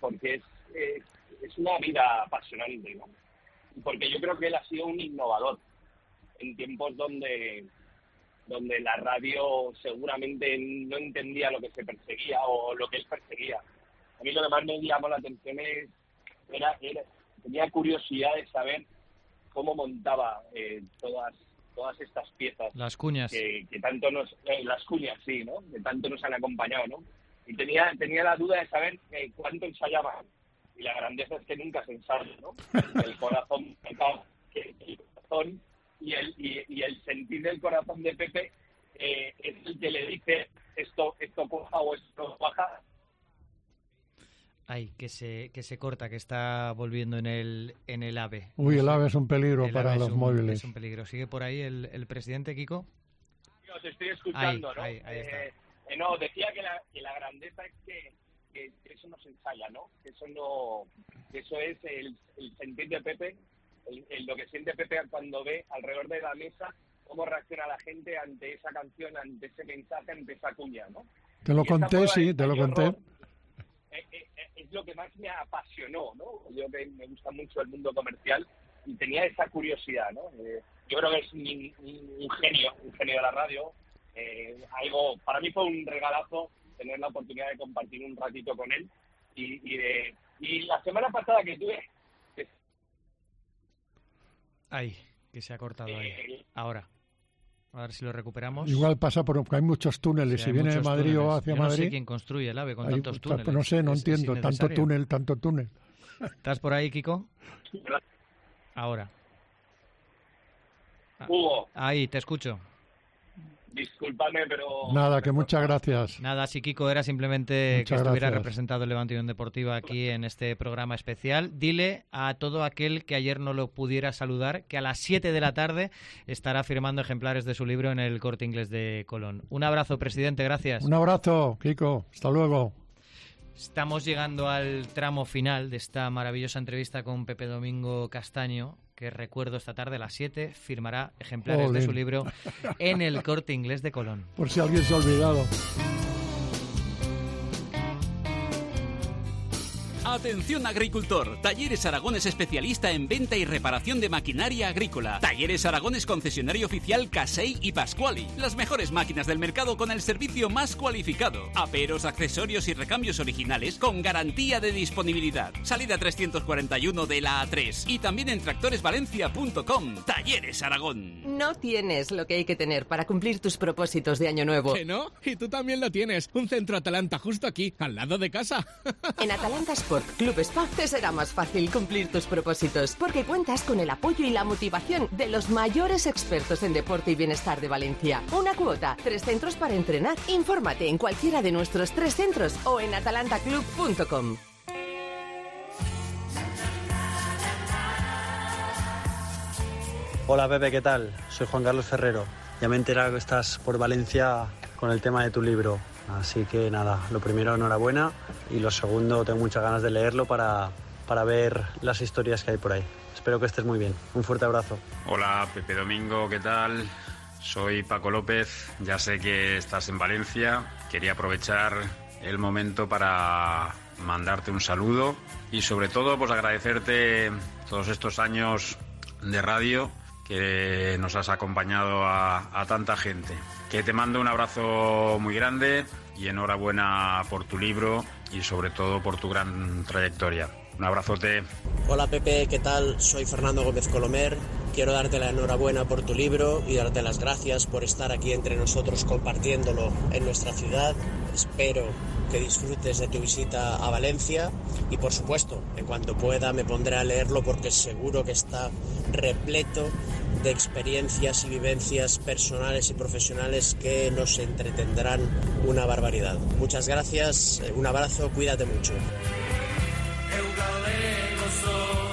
es una vida apasionante, ¿no? Porque yo creo que él ha sido un innovador en tiempos donde la radio seguramente no entendía lo que se perseguía o lo que él perseguía. A mí lo que más me llamó la atención tenía curiosidad de saber cómo montaba todas estas piezas. Las cuñas. Que tanto las cuñas, sí, ¿no? Que tanto nos han acompañado, ¿no? Y tenía la duda de saber cuánto ensayaban. Y la grandeza es que nunca se ensaya, ¿no? El corazón y el sentir del corazón de Pepe es el que le dice esto cuaja o esto no cuaja. Ay, que se corta, que está volviendo en el AVE. Uy, el AVE es un peligro para los móviles. Es un peligro. ¿Sigue por ahí el presidente, Kiko? No, te estoy escuchando, ahí, ¿no? Ahí está. No, decía que la grandeza es que eso no se ensaya, ¿no? Que eso es el sentir de Pepe, lo que siente Pepe cuando ve alrededor de la mesa cómo reacciona la gente ante esa canción, ante ese mensaje, ante esa cuña, ¿no? Te lo conté, sí, te lo conté. Es lo que más me apasionó, ¿no? Yo que me gusta mucho el mundo comercial y tenía esa curiosidad, ¿no? Yo creo que es un genio de la radio. Para mí fue un regalazo tener la oportunidad de compartir un ratito con él y la semana pasada que tuve... Ay, que se ha cortado ahí. Ahora. A ver si lo recuperamos. Igual pasa porque hay muchos túneles. Sí, si viene de Madrid o hacia Madrid... No sé quién construye el AVE con tantos túneles. No sé, no entiendo. Tanto túnel. ¿Estás por ahí, Kiko? Ahora. Hugo. Ahí, te escucho. Discúlpame, pero... Nada, que muchas gracias. Nada, si Kiko era simplemente muchas que estuviera gracias. representado el Levante Unión Deportiva aquí en este programa especial. Dile a todo aquel que ayer no lo pudiera saludar que a las 7 de la tarde estará firmando ejemplares de su libro en el Corte Inglés de Colón. Un abrazo, presidente, gracias. Un abrazo, Kiko. Hasta luego. Estamos llegando al tramo final de esta maravillosa entrevista con Pepe Domingo Castaño, que recuerdo esta tarde a las 7 firmará ejemplares de su libro en el Corte Inglés de Colón. Por si alguien se ha olvidado. Atención agricultor, Talleres Aragón es especialista en venta y reparación de maquinaria agrícola. Talleres Aragón es concesionario oficial Casey y Pasquali. Las mejores máquinas del mercado con el servicio más cualificado. Aperos, accesorios y recambios originales con garantía de disponibilidad. Salida 341 de la A3 y también en tractoresvalencia.com. Talleres Aragón. No tienes lo que hay que tener para cumplir tus propósitos de año nuevo. ¿Que no? Y tú también lo tienes. Un centro Atalanta justo aquí, al lado de casa. En Atalanta Sport Club Spa te será más fácil cumplir tus propósitos porque cuentas con el apoyo y la motivación de los mayores expertos en deporte y bienestar de Valencia. Una cuota, 3 centros para entrenar. Infórmate en cualquiera de nuestros 3 centros o en atalantaclub.com. Hola Pepe, ¿qué tal? Soy Juan Carlos Ferrero. Ya me he enterado que estás por Valencia con el tema de tu libro. Así que nada, lo primero, enhorabuena, y lo segundo, tengo muchas ganas de leerlo para ver las historias que hay por ahí. Espero que estés muy bien. Un fuerte abrazo. Hola Pepe Domingo, ¿qué tal? Soy Paco López, ya sé que estás en Valencia. Quería aprovechar el momento para mandarte un saludo y sobre todo pues agradecerte todos estos años de radio que nos has acompañado a tanta gente. Que te mando un abrazo muy grande y enhorabuena por tu libro y sobre todo por tu gran trayectoria. Un abrazote. Hola Pepe, ¿qué tal? Soy Fernando Gómez Colomer. Quiero darte la enhorabuena por tu libro y darte las gracias por estar aquí entre nosotros compartiéndolo en nuestra ciudad. Espero que disfrutes de tu visita a Valencia y por supuesto, en cuanto pueda me pondré a leerlo porque seguro que está repleto de experiencias y vivencias personales y profesionales que nos entretendrán una barbaridad. Muchas gracias, un abrazo, cuídate mucho. Eu galego sou.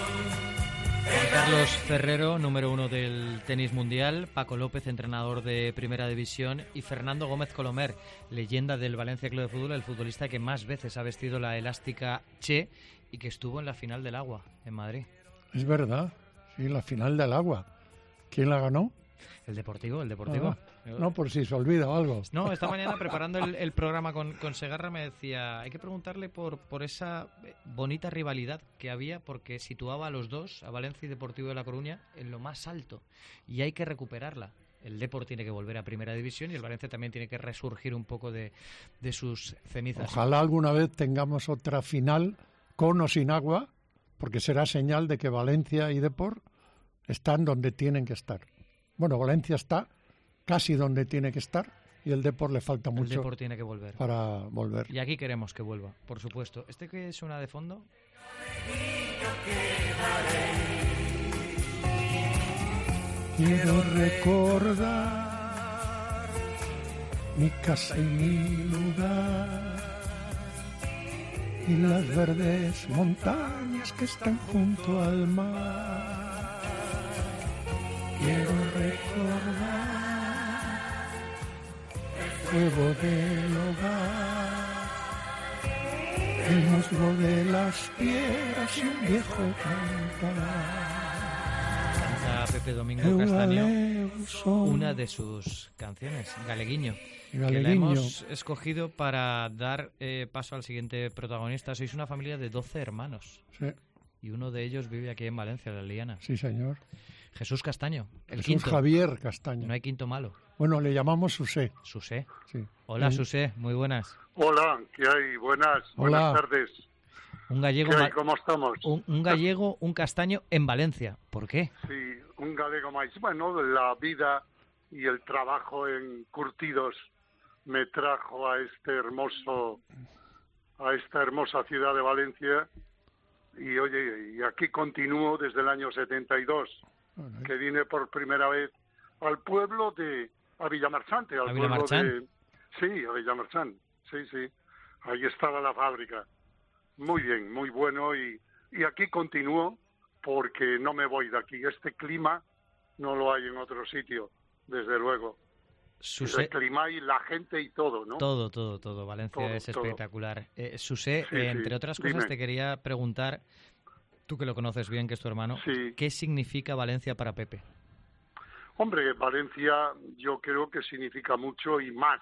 Carlos Ferrero, número 1 del tenis mundial, Paco López, entrenador de Primera División, y Fernando Gómez Colomer, leyenda del Valencia Club de Fútbol, el futbolista que más veces ha vestido la elástica Che y que estuvo en la final del Agua en Madrid. Es verdad, sí, la final del Agua. ¿Quién la ganó? El Deportivo. No, por si se olvida o algo. No, esta mañana preparando el programa con Segarra me decía, hay que preguntarle por esa bonita rivalidad que había, porque situaba a los dos, a Valencia y Deportivo de La Coruña, en lo más alto, y hay que recuperarla. El Depor tiene que volver a Primera División y el Valencia también tiene que resurgir un poco de sus cenizas. Ojalá alguna vez tengamos otra final con o sin agua, porque será señal de que Valencia y Depor están donde tienen que estar. Bueno, Valencia está casi donde tiene que estar y el Depor le falta mucho. El Depor tiene que volver. Para volver. Y aquí queremos que vuelva, por supuesto. ¿Este que suena de fondo? Quiero recordar mi casa y mi lugar y las verdes montañas que están junto al mar. Quiero recordar el fuego del hogar, el musgo de las piedras y un viejo cantar. Canta Pepe Domingo Castaño una de sus canciones, Galeguiño, que la hemos escogido para dar paso al siguiente protagonista. Sois una familia de 12 hermanos. Sí. Y uno de ellos vive aquí en Valencia, La Liana. Sí, señor. Jesús Castaño, el Jesús quinto. Javier Castaño. No hay quinto malo. Bueno, le llamamos Susé. Susé. Sí. Hola, Susé, muy buenas. Hola, ¿qué hay? Buenas tardes. Un gallego. ¿Qué hay? ¿Cómo estamos? Un gallego, un castaño en Valencia. ¿Por qué? Sí, un galego más. Bueno, la vida y el trabajo en Curtidos me trajo a esta hermosa ciudad de Valencia. Y oye, y aquí continúo desde el año 72, que vine por primera vez al pueblo a Villamarchante, al pueblo de... Sí, a Villamarchán, sí. Ahí estaba la fábrica. Muy bien, muy bueno, y aquí continúo porque no me voy de aquí. Este clima no lo hay en otro sitio, desde luego. El clima y la gente y todo, ¿no? Todo. Valencia es espectacular. Susé, entre otras cosas, te quería preguntar, tú que lo conoces bien, que es tu hermano, ¿qué significa Valencia para Pepe? Hombre, Valencia yo creo que significa mucho y más.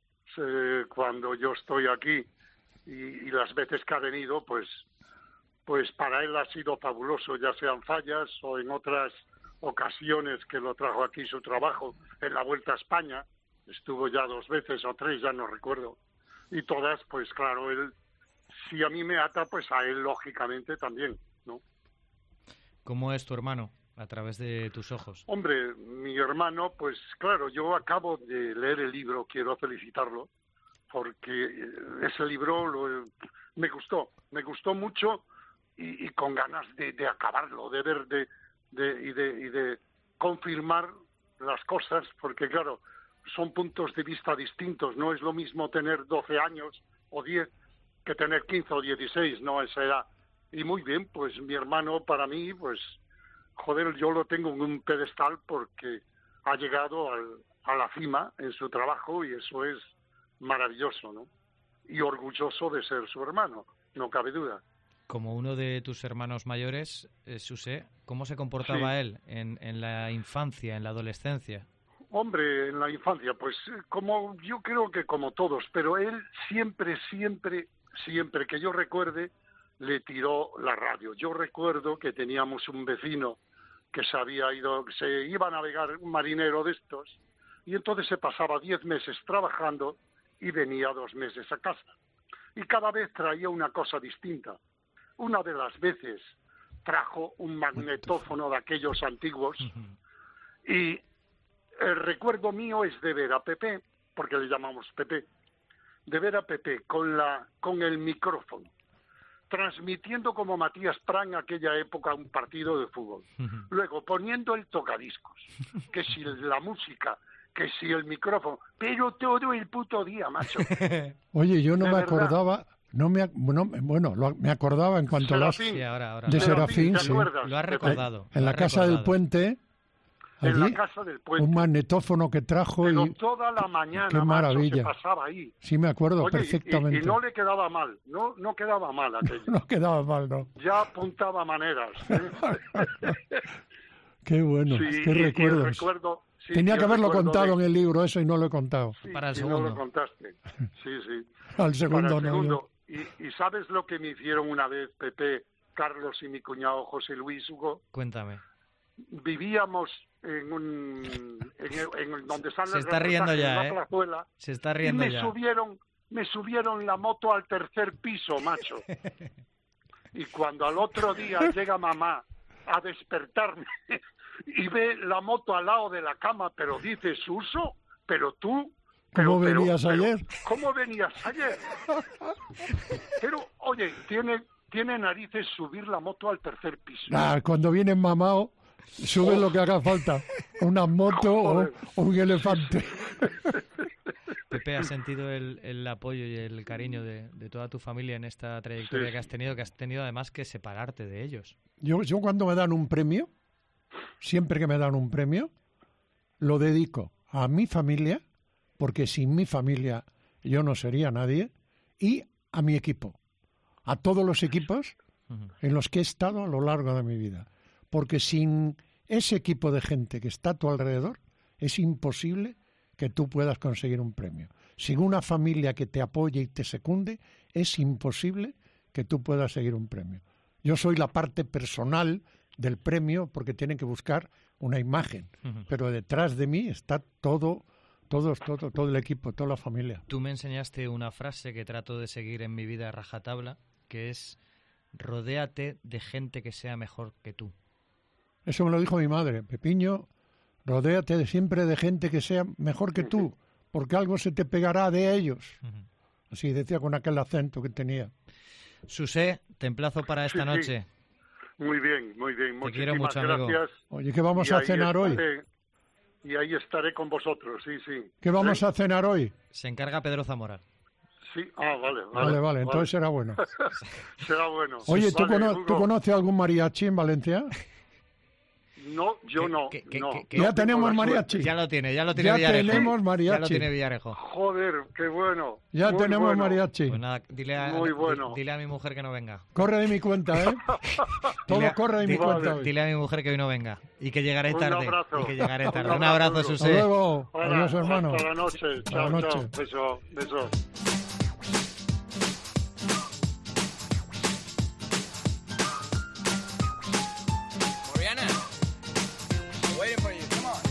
Cuando yo estoy aquí y las veces que ha venido, pues para él ha sido fabuloso, ya sean fallas o en otras ocasiones que lo trajo aquí su trabajo en la Vuelta a España, estuvo ya 2 veces o 3, ya no recuerdo, y todas, pues claro, él, si a mí me ata, pues a él lógicamente también, ¿no? ¿Cómo es tu hermano a través de tus ojos? Hombre, mi hermano, pues claro, yo acabo de leer el libro, quiero felicitarlo, porque ese libro me gustó mucho y con ganas de acabarlo, de ver y de confirmar las cosas, porque claro, son puntos de vista distintos. No es lo mismo tener 12 años o 10 que tener 15 o 16, no, esa edad. Y muy bien, pues mi hermano para mí, pues joder, yo lo tengo en un pedestal porque ha llegado a la cima en su trabajo y eso es maravilloso, ¿no? Y orgulloso de ser su hermano, no cabe duda. Como uno de tus hermanos mayores, Susé, ¿cómo se comportaba él en la infancia, en la adolescencia? Hombre, en la infancia, pues como yo creo que como todos, pero él siempre que yo recuerde, le tiró la radio. Yo recuerdo que teníamos un vecino que se iba a navegar, un marinero de estos, y entonces se pasaba 10 meses trabajando y venía 2 meses a casa. Y cada vez traía una cosa distinta. Una de las veces trajo un magnetófono de aquellos antiguos y el recuerdo mío es de ver a Pepe, porque le llamamos Pepe, de ver a Pepe con el micrófono, transmitiendo como Matías Pran en aquella época un partido de fútbol. Luego poniendo el tocadiscos, que si la música, que si el micrófono, pero todo el puto día, macho. Oye, yo no me acordaba me acordaba en cuanto Serafín. de Serafín, ¿te sí. acuerdas? Lo has recordado. En la casa del puente. En Allí, la casa del puente. un magnetófono que trajo Pero y toda la mañana, qué maravilla. macho, se pasaba ahí. Sí, me acuerdo Oye, perfectamente. y no le quedaba mal, no quedaba mal aquello. No quedaba mal, no. Ya apuntaba maneras. Qué bueno, Sí, qué y recuerdos. sí, Tenía que yo haberlo recuerdo contado de- en el libro eso y no lo he contado. Sí, Para el y segundo. no lo contaste. Sí. Al segundo Para el no. segundo. ¿Y sabes lo que me hicieron una vez Pepe, Carlos y mi cuñado José Luis, Hugo? Cuéntame. Vivíamos en donde están Se las está riendo reportajes, ya, en la ¿eh? plazuela, Se está riendo y ya. me subieron la moto al tercer piso, macho. Y cuando al otro día llega mamá a despertarme y ve la moto al lado de la cama, pero dice, Suso, pero tú... ¿Cómo venías ayer? ¿Cómo venías ayer? Pero, oye, tiene narices subir la moto al tercer piso. Cuando vienes mamado, sube lo que haga falta. Una moto o un elefante. Pepe, ¿has sentido el apoyo y el cariño de toda tu familia en esta trayectoria Sí. que has tenido además que separarte de ellos? Yo cuando me dan un premio, siempre que me dan un premio, lo dedico a mi familia, porque sin mi familia yo no sería nadie, y a mi equipo, a todos los equipos en los que he estado a lo largo de mi vida. Porque sin ese equipo de gente que está a tu alrededor, es imposible que tú puedas conseguir un premio. Sin una familia que te apoye y te secunde, es imposible que tú puedas seguir un premio. Yo soy la parte personal del premio porque tienen que buscar una imagen, pero detrás de mí está todo el equipo, toda la familia. Tú me enseñaste una frase que trato de seguir en mi vida a rajatabla, que es: rodéate de gente que sea mejor que tú. Eso me lo dijo mi madre. Pepiño, rodéate siempre de gente que sea mejor que tú, porque algo se te pegará de ellos. Así decía con aquel acento que tenía. Susé, te emplazo para esta noche. Muy bien. Te quiero Muchísimas mucho, amigo. gracias. Oye, ¿qué vamos Y a ahí cenar hoy? Y ahí estaré con vosotros, sí. ¿Qué vamos a cenar hoy? Se encarga Pedro Zamora. Sí, vale. Vale, entonces será bueno. Será bueno. Oye, ¿tú, Vale, ¿tú Hugo. conoces algún mariachi en Valencia? No, yo no. Ya tenemos mariachi. Ya lo tiene Ya Villarejo. tenemos mariachi. Ya lo tiene Villarejo. Joder, qué bueno. Ya Muy tenemos bueno. mariachi. Pues nada, Muy bueno. dile a mi mujer que no venga. Corre de mi cuenta, ¿eh? Todo corre de mi cuenta hoy. Dile a mi mujer que hoy no venga y que llegaré Un tarde. abrazo. Y que llegaré tarde. Un Un abrazo, abrazo, Susé. Hasta luego. Hola, Adiós, hermano. Hasta la noche. Buenas noches. Chao. Beso. Mariana, waiting for you. Come on.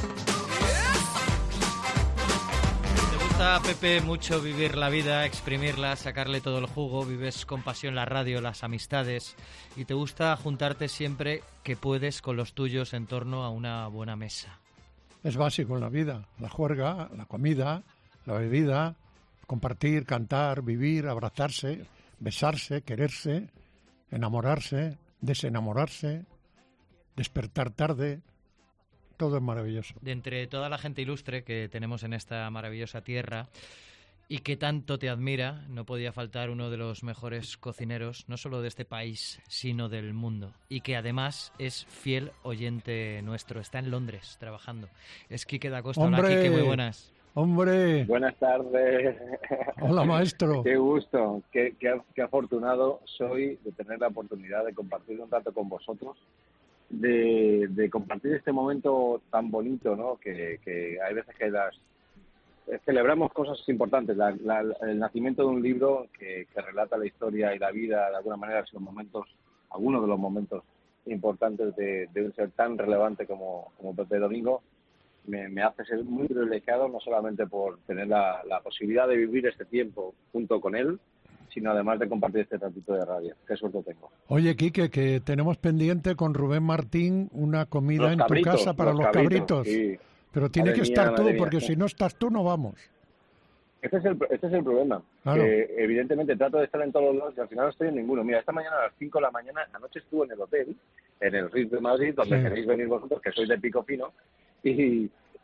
¿Te gusta, Pepe, mucho vivir la vida, exprimirla, sacarle todo el jugo? Vives con pasión la radio, las amistades y te gusta juntarte siempre que puedes con los tuyos en torno a una buena mesa. Es básico en la vida. La juerga, la comida, la bebida, compartir, cantar, vivir, abrazarse, besarse, quererse, enamorarse, desenamorarse, despertar tarde. Todo es maravilloso. De entre toda la gente ilustre que tenemos en esta maravillosa tierra y que tanto te admira, no podía faltar uno de los mejores cocineros, no solo de este país, sino del mundo. Y que además es fiel oyente nuestro. Está en Londres trabajando. Es Quique da Costa. Hola, Quique, muy buenas. ¡Hombre! Buenas tardes. Hola, maestro. Qué gusto, qué afortunado soy de tener la oportunidad de compartir un rato con vosotros, de compartir este momento tan bonito, ¿no? Que hay veces que celebramos cosas importantes. El nacimiento de un libro que relata la historia y la vida, de alguna manera, algunos de los momentos importantes de un ser tan relevante como Pepe Domingo, me hace ser muy privilegiado, no solamente por tener la posibilidad de vivir este tiempo junto con él, sino además de compartir este ratito de radio. Qué suerte tengo. Oye, Quique, que tenemos pendiente con Rubén Martín una comida en tu casa para los cabritos. Sí. Pero tiene que estar tú, porque si no estás tú, no vamos. Este es el problema. Claro. Que evidentemente trato de estar en todos los lados y al final no estoy en ninguno. Mira, esta mañana a las 5 de la mañana, anoche estuve en el hotel, en el Ritz de Madrid, donde Sí. queréis venir vosotros, que sois de Pico Fino, y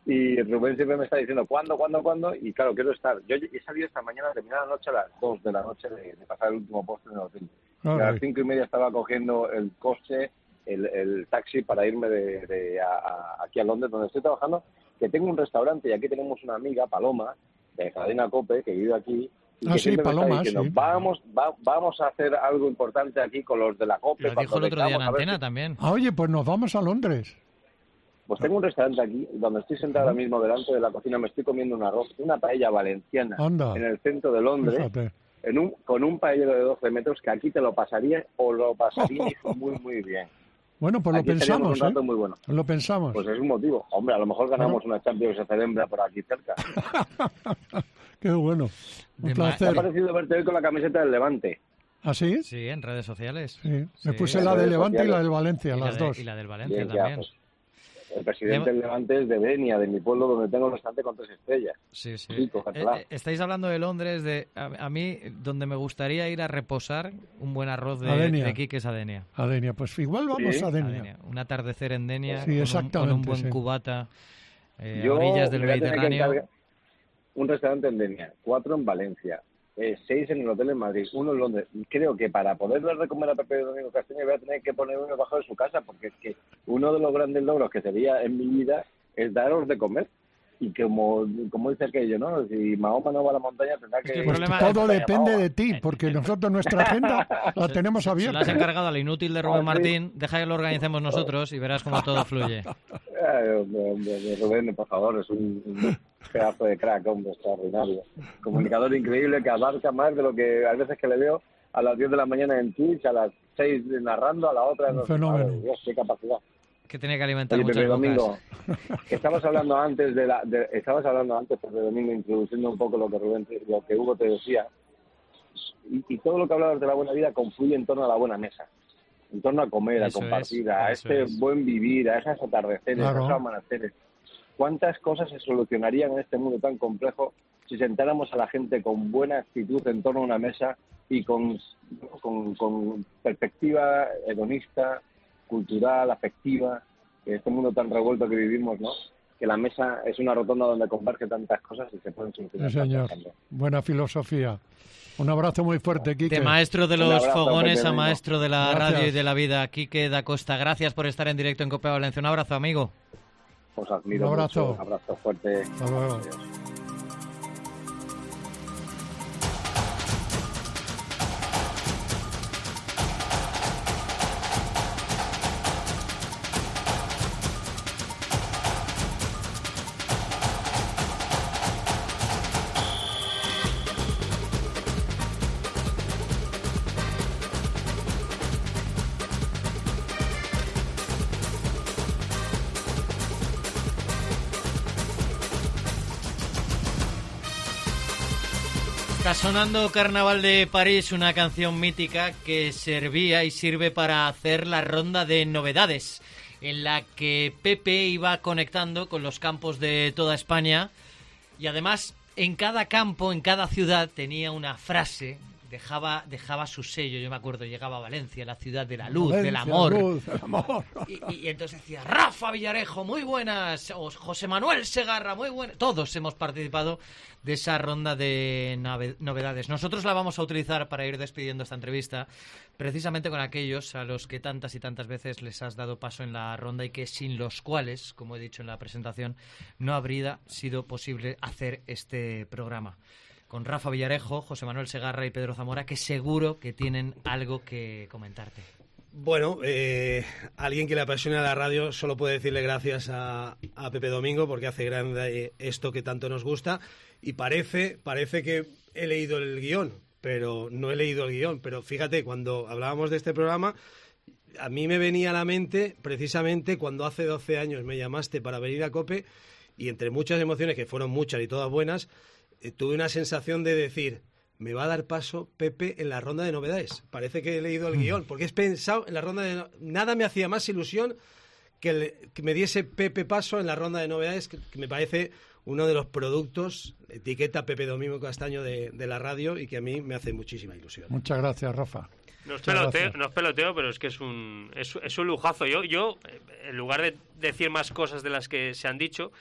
Y Rubén siempre me está diciendo, ¿cuándo? Y claro, quiero estar. Yo he salido esta mañana, terminé la noche a las 2 de la noche de pasar el último postre en el hotel. Y a las 5:30 estaba cogiendo el coche, el taxi para irme aquí a Londres, donde estoy trabajando, que tengo un restaurante y aquí tenemos una amiga, Paloma, de Cadena COPE, que vive aquí. Y que siempre me está diciendo, vamos a hacer algo importante aquí con los de la COPE. Lo dijo el otro día en Antena también. Oye, pues nos vamos a Londres. Pues tengo un restaurante aquí, donde estoy sentado ahora mismo delante de la cocina, me estoy comiendo un arroz, una paella valenciana en el centro de Londres, con un paellero de 12 metros que aquí te lo pasaría muy, muy bien. Bueno, pues aquí lo pensamos, un rato muy bueno. Lo pensamos. Pues es un motivo. Hombre, a lo mejor ganamos una Champions que se celebra por aquí cerca. Qué bueno. Un placer. Me ha parecido verte hoy con la camiseta del Levante. ¿Ah, sí? Sí, en redes sociales. Sí. Me puse la del Levante y la del Valencia, las dos. Y la del Valencia también. El presidente del Levante es de Denia, de mi pueblo, donde tengo un restaurante con 3 estrellas. Sí. Rico, estáis hablando de Londres, a mí, donde me gustaría ir a reposar, un buen arroz de Quique es a Denia. A Denia, pues igual vamos a Denia. Un atardecer en Denia, con un buen cubata, a orillas del Mediterráneo. Un restaurante en Denia, 4 en Valencia, 6 en el hotel en Madrid, 1 en Londres. Creo que para poder dar de comer a Pepe Domingo Castaño voy a tener que poner uno debajo de su casa, porque es que uno de los grandes logros que sería en mi vida es daros de comer. Y como dice aquello, ¿no? Si Mahoma no va a la montaña, tendrá que... Pues todo depende de ti, porque nosotros nuestra agenda la tenemos abierta. Se la has encargado al inútil de Rubén Martín, deja que lo organicemos nosotros y verás cómo todo fluye. Rubén, por favor, es un pedazo de crack, hombre, extraordinario. Comunicador increíble que abarca más de lo que a veces que le veo a las 10 de la mañana en Twitch, a las 6 narrando, a la otra... Un fenómeno. Dios, qué capacidad. Que tenía que alimentar muchas Pepe Domingo, que estabas hablando antes Pepe Domingo, introduciendo un poco lo que Hugo te decía, y todo lo que hablabas de la buena vida confluye en torno a la buena mesa, en torno a comer, a compartir, a este buen vivir, a esos atardeceres, a esos amaneceres. ¿Cuántas cosas se solucionarían en este mundo tan complejo si sentáramos a la gente con buena actitud en torno a una mesa y con perspectiva hedonista, cultural, afectiva, en este mundo tan revuelto que vivimos, ¿no? Que la mesa es una rotonda donde convergen tantas cosas y se pueden solucionar. Sí, señor. Buena filosofía. Un abrazo muy fuerte, Quique. De maestro de los fogones a maestro de la radio y de la vida, Quique da Costa. Gracias por estar en directo en COPE Valencia. Un abrazo, amigo. Os admiro un abrazo. Mucho. Un abrazo fuerte. Hasta luego. Adiós. Está sonando Carnaval de París, una canción mítica que servía y sirve para hacer la ronda de novedades, en la que Pepe iba conectando con los campos de toda España y además en cada campo, en cada ciudad tenía una frase, dejaba su sello. Yo me acuerdo, llegaba a Valencia, la ciudad de la luz, del amor. Y entonces decía, Rafa Villarejo, muy buenas, o José Manuel Segarra, muy buenas. Todos hemos participado de esa ronda de novedades. Nosotros la vamos a utilizar para ir despidiendo esta entrevista, precisamente con aquellos a los que tantas y tantas veces les has dado paso en la ronda y que sin los cuales, como he dicho en la presentación, no habría sido posible hacer este programa. Con Rafa Villarejo, José Manuel Segarra y Pedro Zamora, que seguro que tienen algo que comentarte. Bueno, alguien que le apasiona la radio solo puede decirle gracias a Pepe Domingo porque hace grande esto que tanto nos gusta y parece que he leído el guión, pero no he leído el guión. Pero fíjate, cuando hablábamos de este programa, a mí me venía a la mente precisamente cuando hace 12 años me llamaste para venir a COPE y entre muchas emociones, que fueron muchas y todas buenas, tuve una sensación de decir, me va a dar paso Pepe en la ronda de novedades. Parece que he leído el guión, porque he pensado en la ronda de... Nada me hacía más ilusión que me diese Pepe paso en la ronda de novedades, que me parece uno de los productos, etiqueta Pepe Domingo Castaño de la radio, y que a mí me hace muchísima ilusión. Muchas gracias, Rafa. No es peloteo, pero es que es un lujazo. Yo, en lugar de decir más cosas de las que se han dicho,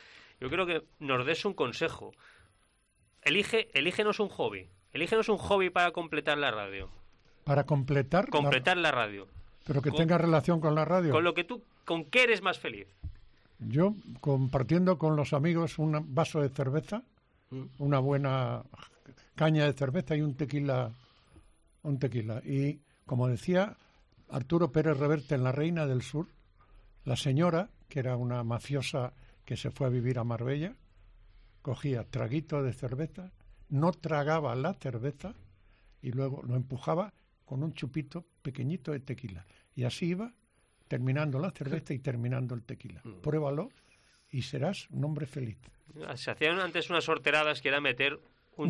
yo creo que nos des un consejo. Elígenos un hobby. Elígenos un hobby para completar la radio. ¿Para completar? Completar la radio. Pero que tenga relación con la radio. ¿Con qué eres más feliz? Yo, compartiendo con los amigos un vaso de cerveza, una buena caña de cerveza y un tequila. Y, como decía Arturo Pérez Reverte en La Reina del Sur, la señora, que era una mafiosa que se fue a vivir a Marbella, cogía traguito de cerveza, no tragaba la cerveza y luego lo empujaba con un chupito pequeñito de tequila. Y así iba terminando la cerveza y terminando el tequila. Pruébalo y serás un hombre feliz. Se hacían antes unas horteradas que era meter un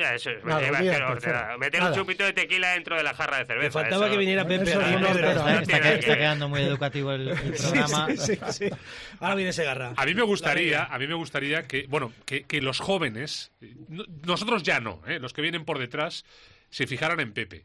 chupito de tequila dentro de la jarra de cerveza. Me faltaba que viniera Pepe. Está quedando muy educativo el programa. Sí. Ahora viene Segarra. A mí me gustaría que los jóvenes, nosotros ya no, los que vienen por detrás, se fijaran en Pepe.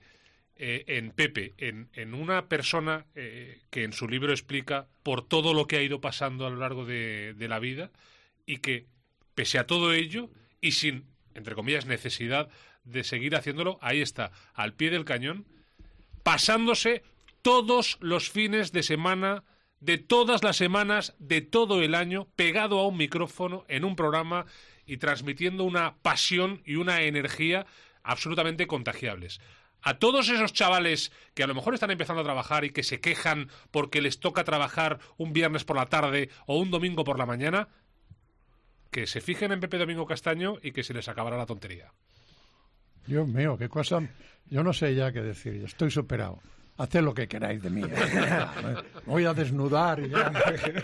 En una persona que en su libro explica por todo lo que ha ido pasando a lo largo de la vida y que, pese a todo ello, y sin, entre comillas, necesidad de seguir haciéndolo, ahí está, al pie del cañón, pasándose todos los fines de semana, de todas las semanas, de todo el año, pegado a un micrófono, en un programa y transmitiendo una pasión y una energía absolutamente contagiables. A todos esos chavales que a lo mejor están empezando a trabajar y que se quejan porque les toca trabajar un viernes por la tarde o un domingo por la mañana, que se fijen en Pepe Domingo Castaño y que se les acabará la tontería. Dios mío, qué cosa. Yo no sé ya qué decir, yo estoy superado. Haced lo que queráis de mí. Voy a desnudar y ya.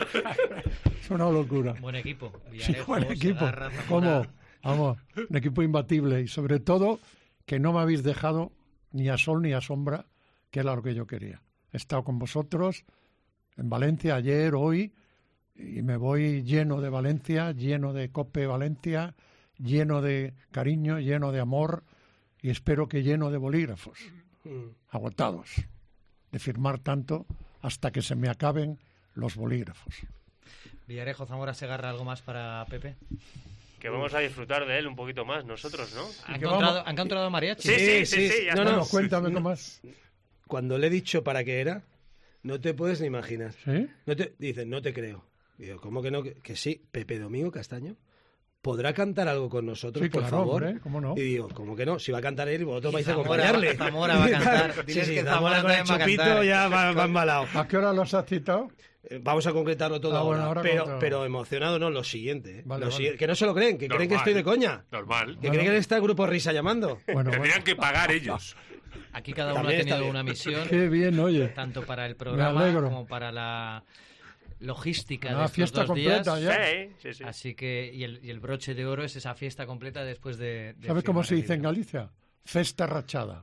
Es una locura. Buen equipo. Sí, buen equipo. ¿Cómo? Vamos, un equipo imbatible y sobre todo que no me habéis dejado ni a sol ni a sombra, que era lo que yo quería. He estado con vosotros en Valencia ayer, hoy, y me voy lleno de Valencia, lleno de COPE Valencia, lleno de cariño, lleno de amor, y espero que lleno de bolígrafos, agotados, de firmar tanto hasta que se me acaben los bolígrafos. Villarejo, Zamora, Segarra, ¿algo más para Pepe? Que vamos a disfrutar de él un poquito más nosotros, ¿no? ¿Han encontrado mariachi? Sí. No, cuéntame cómo más. Cuando le he dicho para qué era, no te puedes ni imaginar. ¿Sí? Dicen, no te creo. Digo, ¿cómo que no? Que sí, Pepe Domingo Castaño podrá cantar algo con nosotros, sí, por favor. Hombre, ¿cómo no? Y digo, ¿cómo que no? Si va a cantar él, vosotros vais a acompañarle. Zamora va a cantar. Sí, Zamora con el chupito ya va embalado. ¿A qué hora los has citado? Vamos a concretarlo todo ahora, pero emocionado no, lo siguiente. Que no se lo creen, que normal, creen que estoy de coña. Normal. Que creen que está el grupo Risa llamando. Tendrían que pagar ellos. Aquí cada uno ha tenido una misión. Qué bien, oye. Tanto para el programa como para la logística de estos fiesta 2 días. Completa, ya. Sí. Así que, y el broche de oro es esa fiesta completa después de ¿Sabes cómo se dice en Galicia? Festa rachada.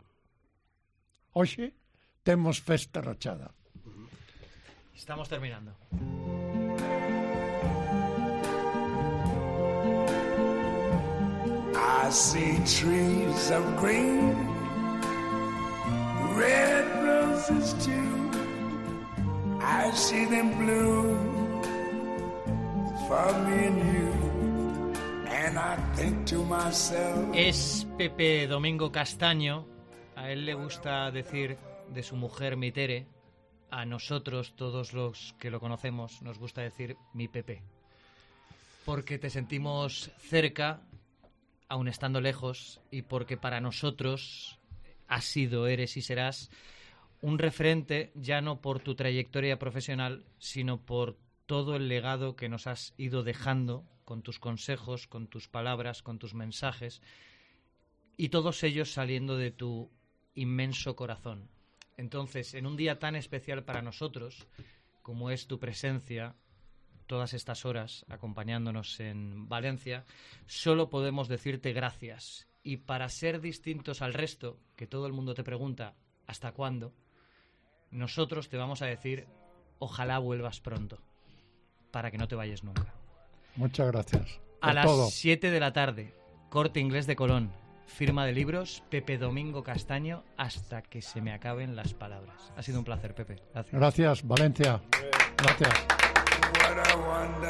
Hoxe temos festa rachada. Estamos terminando. I see trees of green, red roses too. I see them bloom for me and you, and I think to myself. Es Pepe Domingo Castaño. A él le gusta decir de su mujer mi Tere. A nosotros, todos los que lo conocemos, nos gusta decir mi Pepe. Porque te sentimos cerca, aun estando lejos, y porque para nosotros has sido, eres y serás un referente, ya no por tu trayectoria profesional, sino por todo el legado que nos has ido dejando con tus consejos, con tus palabras, con tus mensajes, y todos ellos saliendo de tu inmenso corazón. Entonces, en un día tan especial para nosotros, como es tu presencia, todas estas horas acompañándonos en Valencia, solo podemos decirte gracias. Y para ser distintos al resto, que todo el mundo te pregunta ¿hasta cuándo?, nosotros te vamos a decir ojalá vuelvas pronto, para que no te vayas nunca. Muchas gracias. A las 7 de la tarde, Corte Inglés de Colón. Firma de libros, Pepe Domingo Castaño, hasta que se me acaben las palabras. Ha sido un placer, Pepe. Gracias. Gracias, Valencia. Gracias.